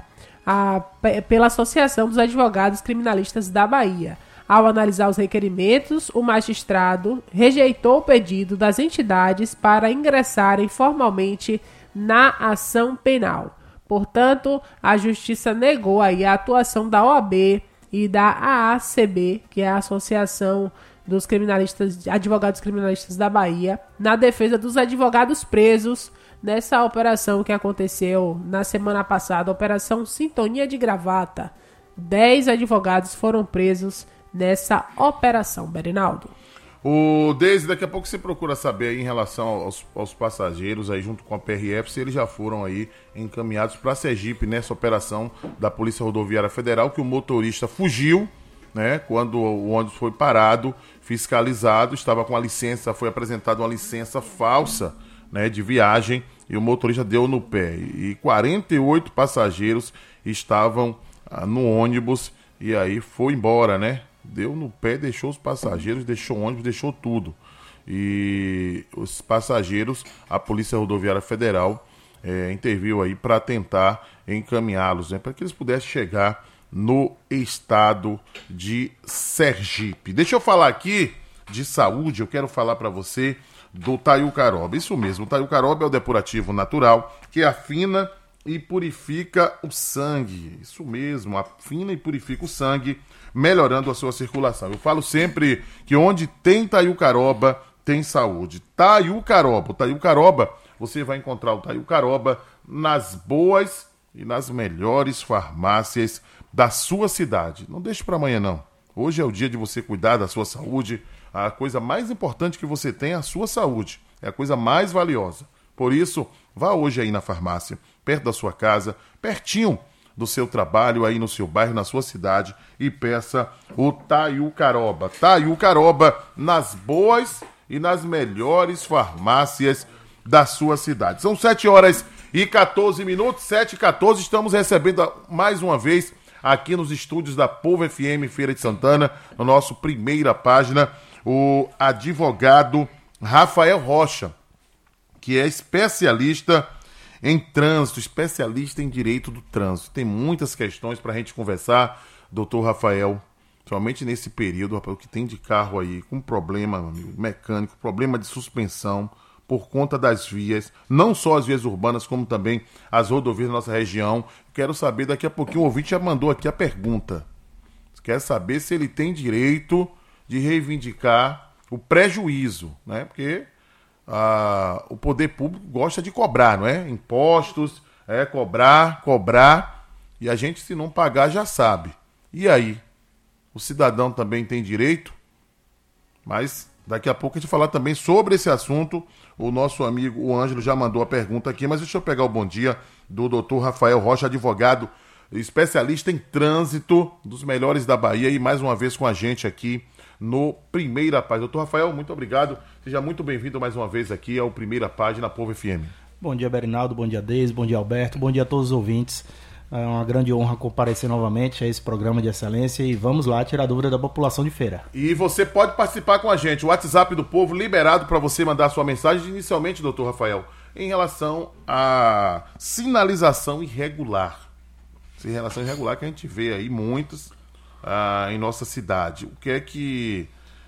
pela Associação dos Advogados Criminalistas da Bahia. Ao analisar os requerimentos, o magistrado rejeitou o pedido das entidades para ingressarem formalmente na ação penal. Portanto, a Justiça negou aí a atuação da OAB e da AACB, que é a Associação dos Advogados Criminalistas da Bahia, na defesa dos advogados presos nessa operação que aconteceu na semana passada, Operação Sintonia de Gravata. 10 advogados foram presos nessa operação, Berinaldo. Deise, daqui a pouco você procura saber aí em relação aos passageiros aí junto com a PRF, se eles já foram aí encaminhados para Sergipe nessa operação da Polícia Rodoviária Federal, que o motorista fugiu, né, quando o ônibus foi parado, fiscalizado, estava com a licença, foi apresentada uma licença falsa, né, de viagem, e o motorista deu no pé. E 48 passageiros estavam no ônibus e aí foi embora, né? Deu no pé, deixou os passageiros, deixou o ônibus, deixou tudo. E os passageiros, a Polícia Rodoviária Federal interviu aí para tentar encaminhá-los, né, para que eles pudessem chegar no estado de Sergipe. Deixa eu falar aqui de saúde, eu quero falar para você do Taiucaroba. Isso mesmo, o Taiucaroba é o depurativo natural que afina e purifica o sangue. Isso mesmo, afina e purifica o sangue, melhorando a sua circulação. Eu falo sempre que onde tem Taiucaroba, tem saúde. Taiucaroba. O Taiucaroba, você vai encontrar o Taiucaroba nas boas e nas melhores farmácias da sua cidade. Não deixe para amanhã, não. Hoje é o dia de você cuidar da sua saúde. A coisa mais importante que você tem é a sua saúde. É a coisa mais valiosa. Por isso, vá hoje aí na farmácia, perto da sua casa, pertinho do seu trabalho, aí no seu bairro, na sua cidade, e peça o Taiucaroba. Taiucaroba nas boas e nas melhores farmácias da sua cidade. São 7h14, 7h14, estamos recebendo mais uma vez aqui nos estúdios da Povo FM Feira de Santana, no nosso Primeira Página, o advogado Rafael Rocha, que é especialista em trânsito, especialista em direito do trânsito. Tem muitas questões para a gente conversar, doutor Rafael, somente nesse período, o que tem de carro aí com problema, meu amigo, mecânico, problema de suspensão, por conta das vias, não só as vias urbanas, como também as rodovias da nossa região. Quero saber, daqui a pouquinho o ouvinte já mandou aqui a pergunta. Quer saber se ele tem direito de reivindicar o prejuízo, né? Porque o poder público gosta de cobrar, não é? Impostos, cobrar, e a gente, se não pagar, já sabe. E aí? O cidadão também tem direito? Mas daqui a pouco a gente vai falar também sobre esse assunto. O nosso amigo, o Ângelo, já mandou a pergunta aqui, mas deixa eu pegar o bom dia do doutor Rafael Rocha, advogado, especialista em trânsito, dos melhores da Bahia, e mais uma vez com a gente aqui no Primeira Página. Doutor Rafael, muito obrigado. Seja muito bem-vindo mais uma vez aqui ao Primeira Página Povo FM. Bom dia, Berinaldo. Bom dia, Deise. Bom dia, Alberto. Bom dia a todos os ouvintes. É uma grande honra comparecer novamente a esse programa de excelência e vamos lá tirar dúvida da população de Feira. E você pode participar com a gente. O WhatsApp do Povo liberado para você mandar sua mensagem inicialmente, doutor Rafael, em relação à sinalização irregular. Sinalização irregular que a gente vê aí muitas em nossa cidade. O que é que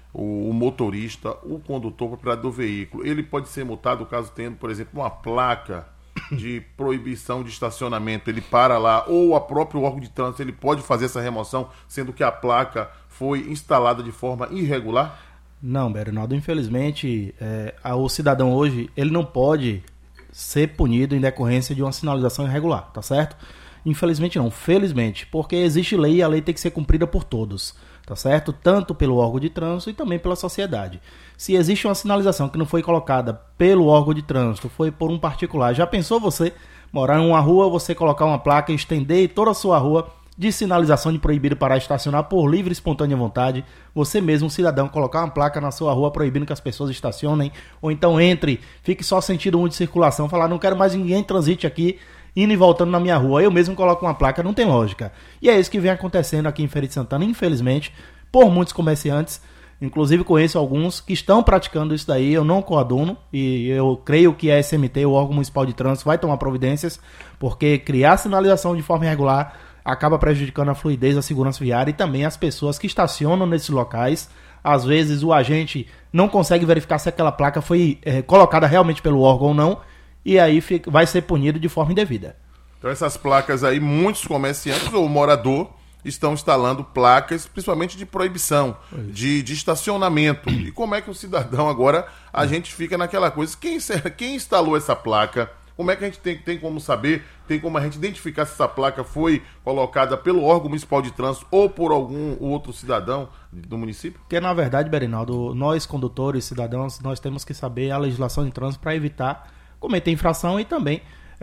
o motorista, o condutor, o proprietário do veículo, ele pode ser multado caso tendo, por exemplo, uma placa de proibição de estacionamento, ele para lá, ou a próprio órgão de trânsito, ele pode fazer essa remoção, sendo que a placa foi instalada de forma irregular? Não, Bernardo, infelizmente, o cidadão hoje, ele não pode ser punido em decorrência de uma sinalização irregular, tá certo? Infelizmente não, felizmente, porque existe lei e a lei tem que ser cumprida por todos, tá certo? Tanto pelo órgão de trânsito e também pela sociedade. Se existe uma sinalização que não foi colocada pelo órgão de trânsito, foi por um particular, já pensou você morar em uma rua, você colocar uma placa e estender toda a sua rua de sinalização de proibido parar e estacionar por livre e espontânea vontade, você mesmo, cidadão, colocar uma placa na sua rua proibindo que as pessoas estacionem, ou então entre, fique só sentido único de circulação, falar, não quero mais ninguém transite aqui, indo e voltando na minha rua, eu mesmo coloco uma placa, não tem lógica. E é isso que vem acontecendo aqui em Feira de Santana, infelizmente, por muitos comerciantes, inclusive conheço alguns que estão praticando isso daí, eu não coaduno, e eu creio que a SMT, o órgão municipal de trânsito, vai tomar providências, porque criar sinalização de forma irregular acaba prejudicando a fluidez da segurança viária e também as pessoas que estacionam nesses locais. Às vezes o agente não consegue verificar se aquela placa foi colocada realmente pelo órgão ou não, e aí vai ser punido de forma indevida. Então essas placas aí, muitos comerciantes ou morador estão instalando placas, principalmente de proibição, de estacionamento. E como é que o cidadão agora, a gente fica naquela coisa, quem instalou essa placa? Como é que a gente tem como saber, tem como a gente identificar se essa placa foi colocada pelo órgão municipal de trânsito ou por algum outro cidadão do município? Porque, na verdade, Berinaldo, nós condutores, cidadãos, nós temos que saber a legislação de trânsito para evitar cometer infração e também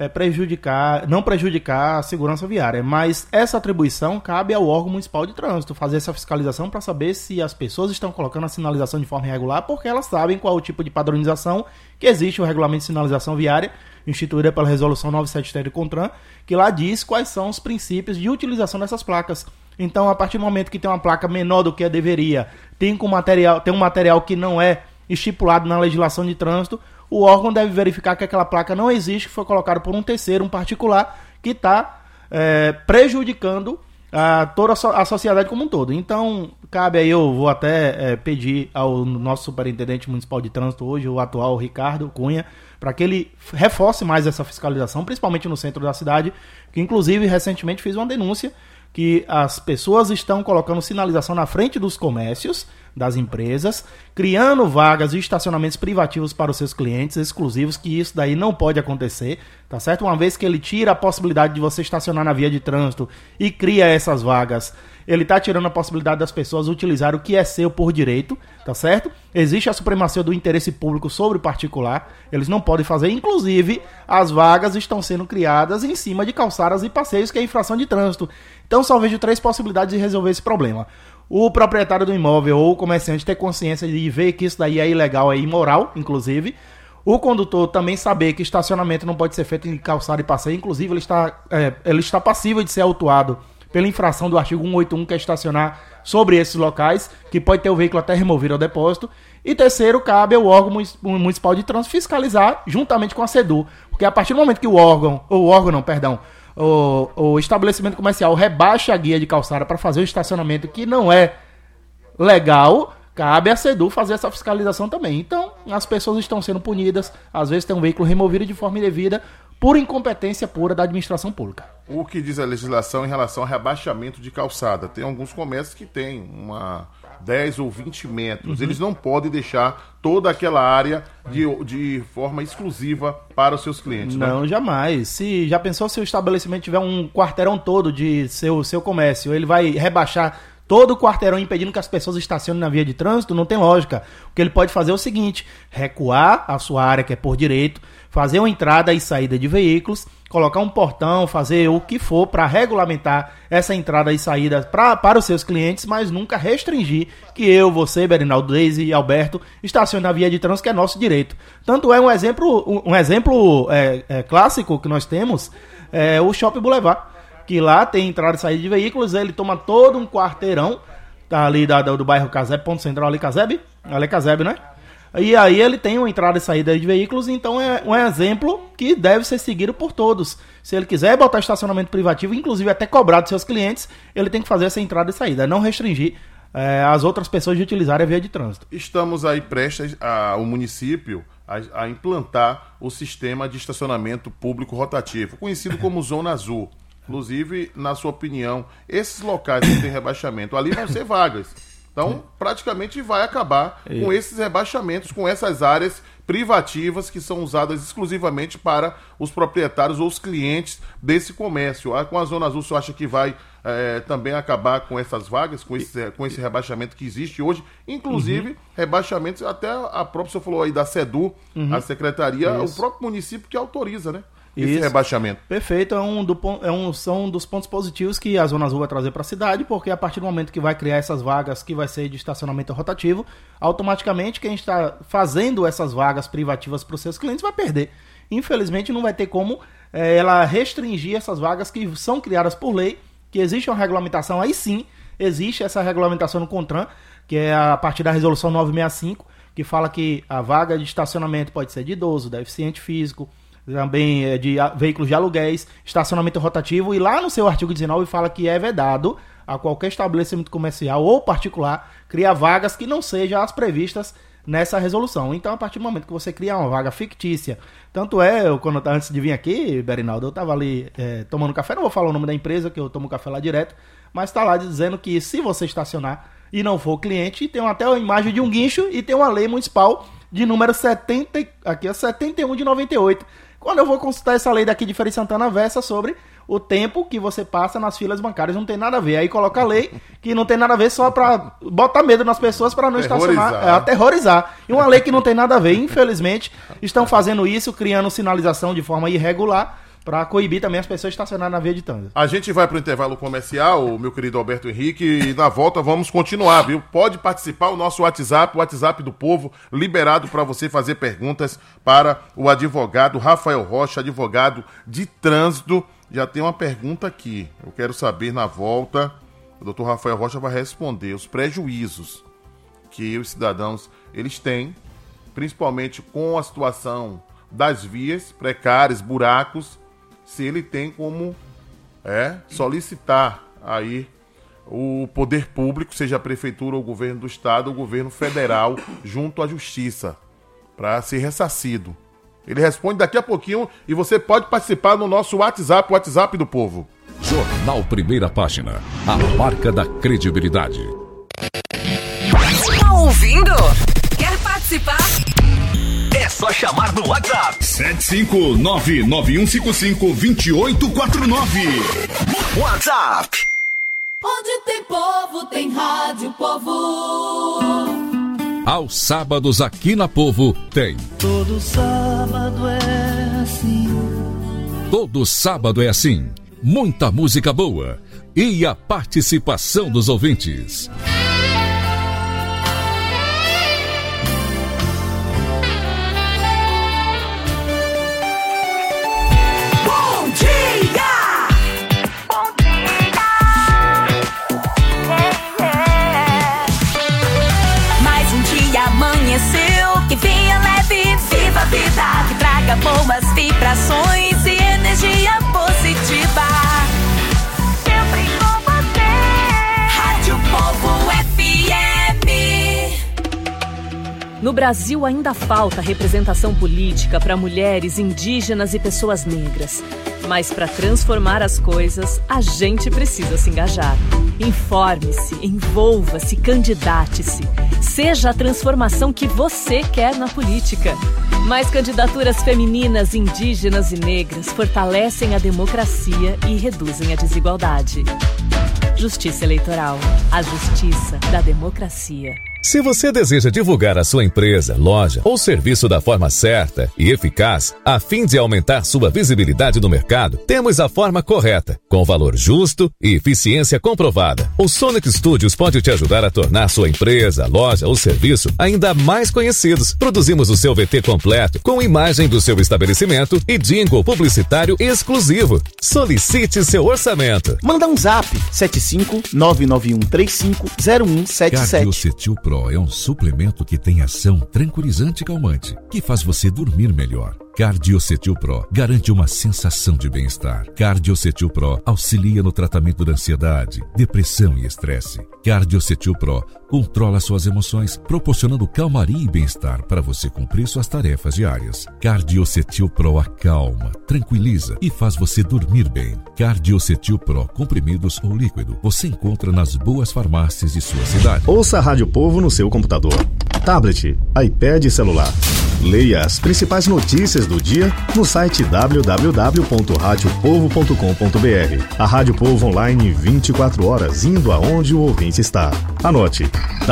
não prejudicar a segurança viária. Mas essa atribuição cabe ao órgão municipal de trânsito, fazer essa fiscalização para saber se as pessoas estão colocando a sinalização de forma irregular, porque elas sabem qual é o tipo de padronização que existe, o regulamento de sinalização viária, instituída pela resolução 973 do CONTRAN, que lá diz quais são os princípios de utilização dessas placas. Então, a partir do momento que tem uma placa menor do que a deveria, tem um material que não é estipulado na legislação de trânsito, o órgão deve verificar que aquela placa não existe, que foi colocada por um terceiro, um particular, que está prejudicando toda a sociedade como um todo. Então, cabe aí, eu vou até pedir ao nosso superintendente municipal de trânsito hoje, o atual Ricardo Cunha, para que ele reforce mais essa fiscalização, principalmente no centro da cidade, que inclusive recentemente fez uma denúncia que as pessoas estão colocando sinalização na frente dos comércios, das empresas, criando vagas e estacionamentos privativos para os seus clientes exclusivos, que isso daí não pode acontecer, tá certo? Uma vez que ele tira a possibilidade de você estacionar na via de trânsito e cria essas vagas, ele está tirando a possibilidade das pessoas utilizar o que é seu por direito, tá certo? Existe a supremacia do interesse público sobre o particular, eles não podem fazer, inclusive as vagas estão sendo criadas em cima de calçadas e passeios, que é infração de trânsito. Então só vejo 3 possibilidades de resolver esse problema. O proprietário do imóvel ou o comerciante ter consciência de ver que isso daí é ilegal, é imoral, inclusive. O condutor também saber que estacionamento não pode ser feito em calçada e passeio, inclusive ele está passível de ser autuado pela infração do artigo 181, que é estacionar sobre esses locais, que pode ter o veículo até removido ao depósito. E terceiro, cabe ao órgão municipal de trânsito fiscalizar juntamente com a SEDU, porque a partir do momento que o estabelecimento comercial rebaixa a guia de calçada para fazer o estacionamento que não é legal, cabe à SEDU fazer essa fiscalização também. Então, as pessoas estão sendo punidas, às vezes tem um veículo removido de forma indevida, por incompetência pura da administração pública. O que diz a legislação em relação ao rebaixamento de calçada? Tem alguns comércios que têm 10 ou 20 metros. Eles não podem deixar toda aquela área de forma exclusiva para os seus clientes, né? Não, jamais. Já pensou se o estabelecimento tiver um quarteirão todo de seu comércio, ele vai rebaixar todo o quarteirão impedindo que as pessoas estacionem na via de trânsito? Não tem lógica. O que ele pode fazer é o seguinte: recuar a sua área que é por direito, fazer uma entrada e saída de veículos, colocar um portão, fazer o que for para regulamentar essa entrada e saída para os seus clientes, mas nunca restringir que eu, você, Berinaldo, Deise e Alberto estacione na via de trânsito, que é nosso direito. Tanto é um exemplo clássico que nós temos, o Shopping Boulevard. que lá tem entrada e saída de veículos, ele toma todo um quarteirão, tá ali do bairro Casebe, ponto central ali, Casebe? Ali é Casebe, né? E aí ele tem uma entrada e saída de veículos, então é um exemplo que deve ser seguido por todos. Se ele quiser botar estacionamento privativo, inclusive até cobrar dos seus clientes, ele tem que fazer essa entrada e saída, não restringir as outras pessoas de utilizarem a via de trânsito. Estamos aí prestes o município a implantar o sistema de estacionamento público rotativo, conhecido como Zona Azul. Inclusive, na sua opinião, esses locais que tem rebaixamento, ali vão ser vagas. Então, praticamente vai acabar com esses rebaixamentos, com essas áreas privativas que são usadas exclusivamente para os proprietários ou os clientes desse comércio. Com a Zona Azul, o senhor acha que vai também acabar com essas vagas, com esse rebaixamento que existe hoje? Inclusive, rebaixamentos, até a própria, o senhor falou aí da SEDU, a secretaria, o próprio município que autoriza, né? Esse rebaixamento. Perfeito, são dos pontos positivos que a Zona Azul vai trazer para a cidade, porque a partir do momento que vai criar essas vagas que vai ser de estacionamento rotativo, automaticamente quem está fazendo essas vagas privativas para os seus clientes vai perder. Infelizmente não vai ter como ela restringir essas vagas que são criadas por lei, que existe uma regulamentação, aí sim existe essa regulamentação no CONTRAN, que é a partir da resolução 965, que fala que a vaga de estacionamento pode ser de idoso, deficiente físico, também de veículos de aluguéis, estacionamento rotativo, e lá no seu artigo 19 fala que é vedado a qualquer estabelecimento comercial ou particular criar vagas que não sejam as previstas nessa resolução. Então, a partir do momento que você cria uma vaga fictícia, tanto antes de vir aqui, Berinaldo, eu estava ali tomando café, não vou falar o nome da empresa, que eu tomo café lá direto, mas está lá dizendo que se você estacionar e não for cliente, tem até a imagem de um guincho e tem uma lei municipal de número 71 de 98. Quando eu vou consultar essa lei daqui de Feira de Santana, versa sobre o tempo que você passa nas filas bancárias, não tem nada a ver. Aí coloca a lei que não tem nada a ver, só para botar medo nas pessoas para não estacionar, aterrorizar. E uma lei que não tem nada a ver, infelizmente, estão fazendo isso, criando sinalização de forma irregular, para coibir também as pessoas estacionarem na via de trânsito. A gente vai para o intervalo comercial, meu querido Alberto Henrique, e na volta vamos continuar, viu? Pode participar, o nosso WhatsApp, o WhatsApp do povo, liberado para você fazer perguntas para o advogado Rafael Rocha, advogado de trânsito. Já tem uma pergunta aqui, eu quero saber na volta, o doutor Rafael Rocha vai responder os prejuízos que os cidadãos eles têm, principalmente com a situação das vias precárias, buracos, se ele tem como solicitar aí o poder público, seja a prefeitura, ou o governo do estado, ou o governo federal, junto à justiça, para ser ressarcido. Ele responde daqui a pouquinho e você pode participar no nosso WhatsApp, o WhatsApp do povo. Jornal Primeira Página, a marca da credibilidade. Tá ouvindo? Quer participar? É só chamar no WhatsApp. 75991552849. WhatsApp. Onde tem povo, tem rádio, povo. Aos sábados aqui na Povo tem. Todo sábado é assim. Todo sábado é assim. Muita música boa e a participação dos ouvintes. Que venha leve, viva a vida, que traga boas vibrações e energia positiva. Sempre com você. Rádio Povo FM. No Brasil ainda falta representação política para mulheres, indígenas e pessoas negras. Mas para transformar as coisas, a gente precisa se engajar. Informe-se, envolva-se, candidate-se. Seja a transformação que você quer na política. Mais candidaturas femininas, indígenas e negras fortalecem a democracia e reduzem a desigualdade. Justiça Eleitoral. A justiça da democracia. Se você deseja divulgar a sua empresa, loja ou serviço da forma certa e eficaz, a fim de aumentar sua visibilidade no mercado, temos a forma correta, com valor justo e eficiência comprovada. O Sonic Studios pode te ajudar a tornar sua empresa, loja ou serviço ainda mais conhecidos. Produzimos o seu VT completo, com imagem do seu estabelecimento e jingle publicitário exclusivo. Solicite seu orçamento. Manda um zap, 75991350177. Cardiocetil Pro é um suplemento que tem ação tranquilizante e calmante, que faz você dormir melhor. Cardiocetil Pro garante uma sensação de bem-estar. Cardiocetil Pro auxilia no tratamento da ansiedade, depressão e estresse. Cardiocetil Pro controla suas emoções, proporcionando calmaria e bem-estar para você cumprir suas tarefas diárias. Cardiocetil Pro acalma, tranquiliza e faz você dormir bem. Cardiocetil Pro, comprimidos ou líquido, você encontra nas boas farmácias de sua cidade. Ouça a Rádio Povo no seu computador, tablet, iPad e celular. Leia as principais notícias do dia no site www.radiopovo.com.br. A Rádio Povo online 24 horas, indo aonde o ouvinte está. Anote: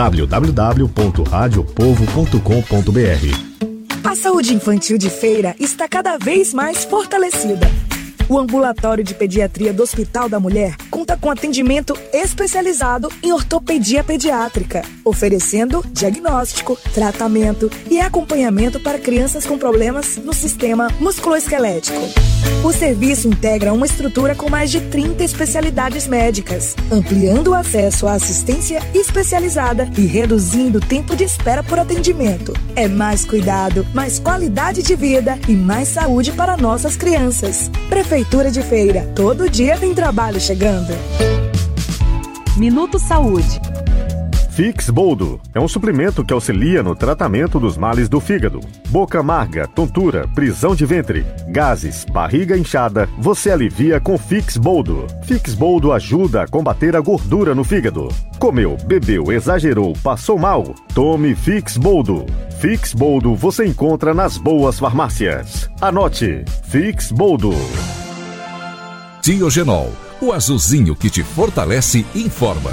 www.radiopovo.com.br. A saúde infantil de Feira está cada vez mais fortalecida. O Ambulatório de Pediatria do Hospital da Mulher conta com atendimento especializado em ortopedia pediátrica, oferecendo diagnóstico, tratamento e acompanhamento para crianças com problemas no sistema musculoesquelético. O serviço integra uma estrutura com mais de 30 especialidades médicas, ampliando o acesso à assistência especializada e reduzindo o tempo de espera por atendimento. É mais cuidado, mais qualidade de vida e mais saúde para nossas crianças. Prefeitura de Feira, todo dia tem trabalho chegando. Minuto Saúde. Fix Boldo é um suplemento que auxilia no tratamento dos males do fígado. Boca amarga, tontura, prisão de ventre, gases, barriga inchada, você alivia com Fix Boldo. Fix Boldo ajuda a combater a gordura no fígado. Comeu, bebeu, exagerou, passou mal? Tome Fix Boldo. Fix Boldo você encontra nas boas farmácias. Anote: Fix Boldo. Tiogenol, o azulzinho que te fortalece e informa.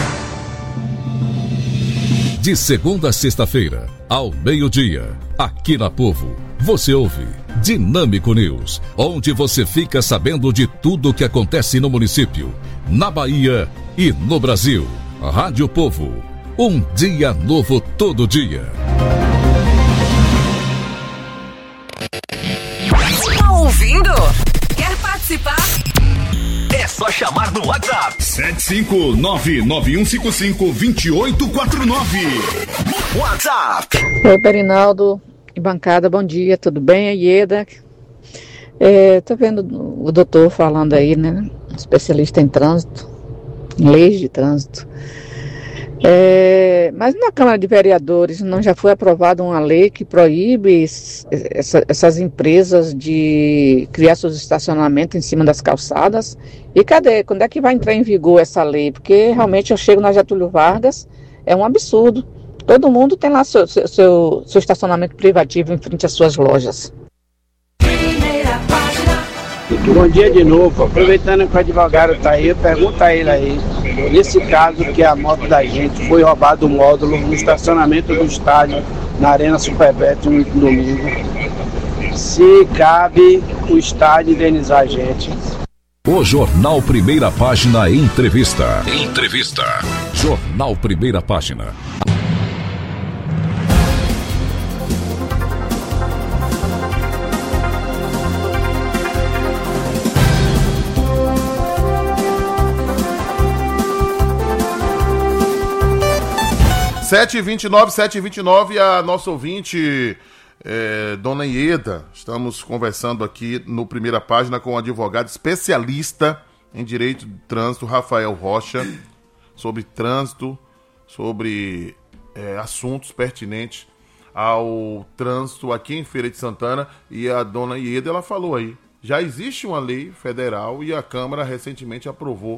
De segunda a sexta-feira, ao meio-dia, aqui na Povo, você ouve Dinâmico News, onde você fica sabendo de tudo o que acontece no município, na Bahia e no Brasil. Rádio Povo, um dia novo todo dia. Tá ouvindo? Quer participar? É só chamar no WhatsApp. 75991552849. WhatsApp. Oi, Berinaldo e bancada, bom dia, tudo bem? Ieda. Tô vendo o doutor falando aí, né? Especialista em trânsito, em leis de trânsito. Mas na Câmara de Vereadores não já foi aprovada uma lei que proíbe essas empresas de criar seus estacionamentos em cima das calçadas? E cadê? Quando é que vai entrar em vigor essa lei? Porque realmente eu chego na Getúlio Vargas, é um absurdo. Todo mundo tem lá seu estacionamento privativo em frente às suas lojas. Bom dia de novo. Aproveitando que o advogado está aí, pergunta a ele aí. Nesse caso que a moto da gente foi roubado o módulo no estacionamento do estádio, na Arena Superbet no domingo, se cabe o estádio indenizar a gente. O Jornal Primeira Página Entrevista. Jornal Primeira Página. Sete e 29, a nossa ouvinte, Dona Ieda, estamos conversando aqui no Primeira Página com o advogado especialista em direito de trânsito, Rafael Rocha, sobre trânsito, sobre assuntos pertinentes ao trânsito aqui em Feira de Santana. E a Dona Ieda, ela falou aí, já existe uma lei federal e a Câmara recentemente aprovou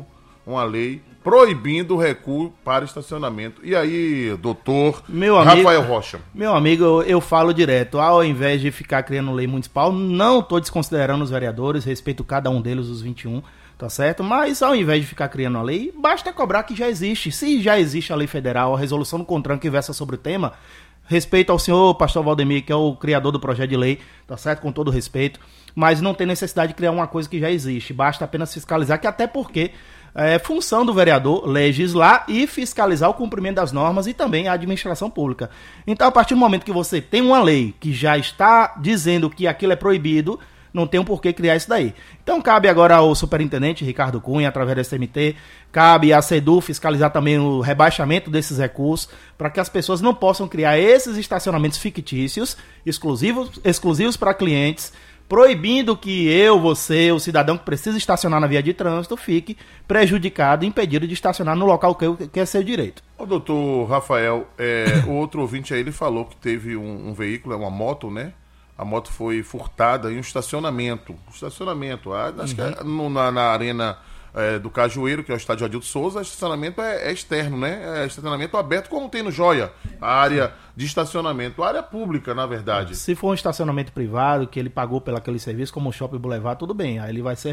uma lei proibindo o recuo para estacionamento. E aí, doutor Rafael Rocha? Meu amigo, eu falo direto, ao invés de ficar criando lei municipal, não estou desconsiderando os vereadores, respeito cada um deles, os 21, tá certo? Mas ao invés de ficar criando a lei, basta cobrar que já existe. Se já existe a lei federal, a resolução do CONTRAN que versa sobre o tema, respeito ao senhor pastor Valdemir, que é o criador do projeto de lei, tá certo? Com todo respeito, mas não tem necessidade de criar uma coisa que já existe, basta apenas fiscalizar, que até porque é função do vereador legislar e fiscalizar o cumprimento das normas e também a administração pública. Então, a partir do momento que você tem uma lei que já está dizendo que aquilo é proibido, não tem um porquê criar isso daí. Então, cabe agora ao superintendente Ricardo Cunha, através da SMT, cabe à SEDU fiscalizar também o rebaixamento desses recursos, para que as pessoas não possam criar esses estacionamentos fictícios, exclusivos para clientes, proibindo que eu, você, o cidadão que precisa estacionar na via de trânsito, fique prejudicado e impedido de estacionar no local que é seu direito. O doutor Rafael, o outro ouvinte aí, ele falou que teve um veículo, uma moto, né? A moto foi furtada em um estacionamento. Acho que é na arena do Cajueiro, que é o estádio Adilto Souza. O estacionamento é externo, né? É estacionamento aberto, como tem no Joia. A área de estacionamento, a área pública, na verdade. Se for um estacionamento privado, que ele pagou pelo aquele serviço, como o Shopping Boulevard, tudo bem. Aí ele vai ser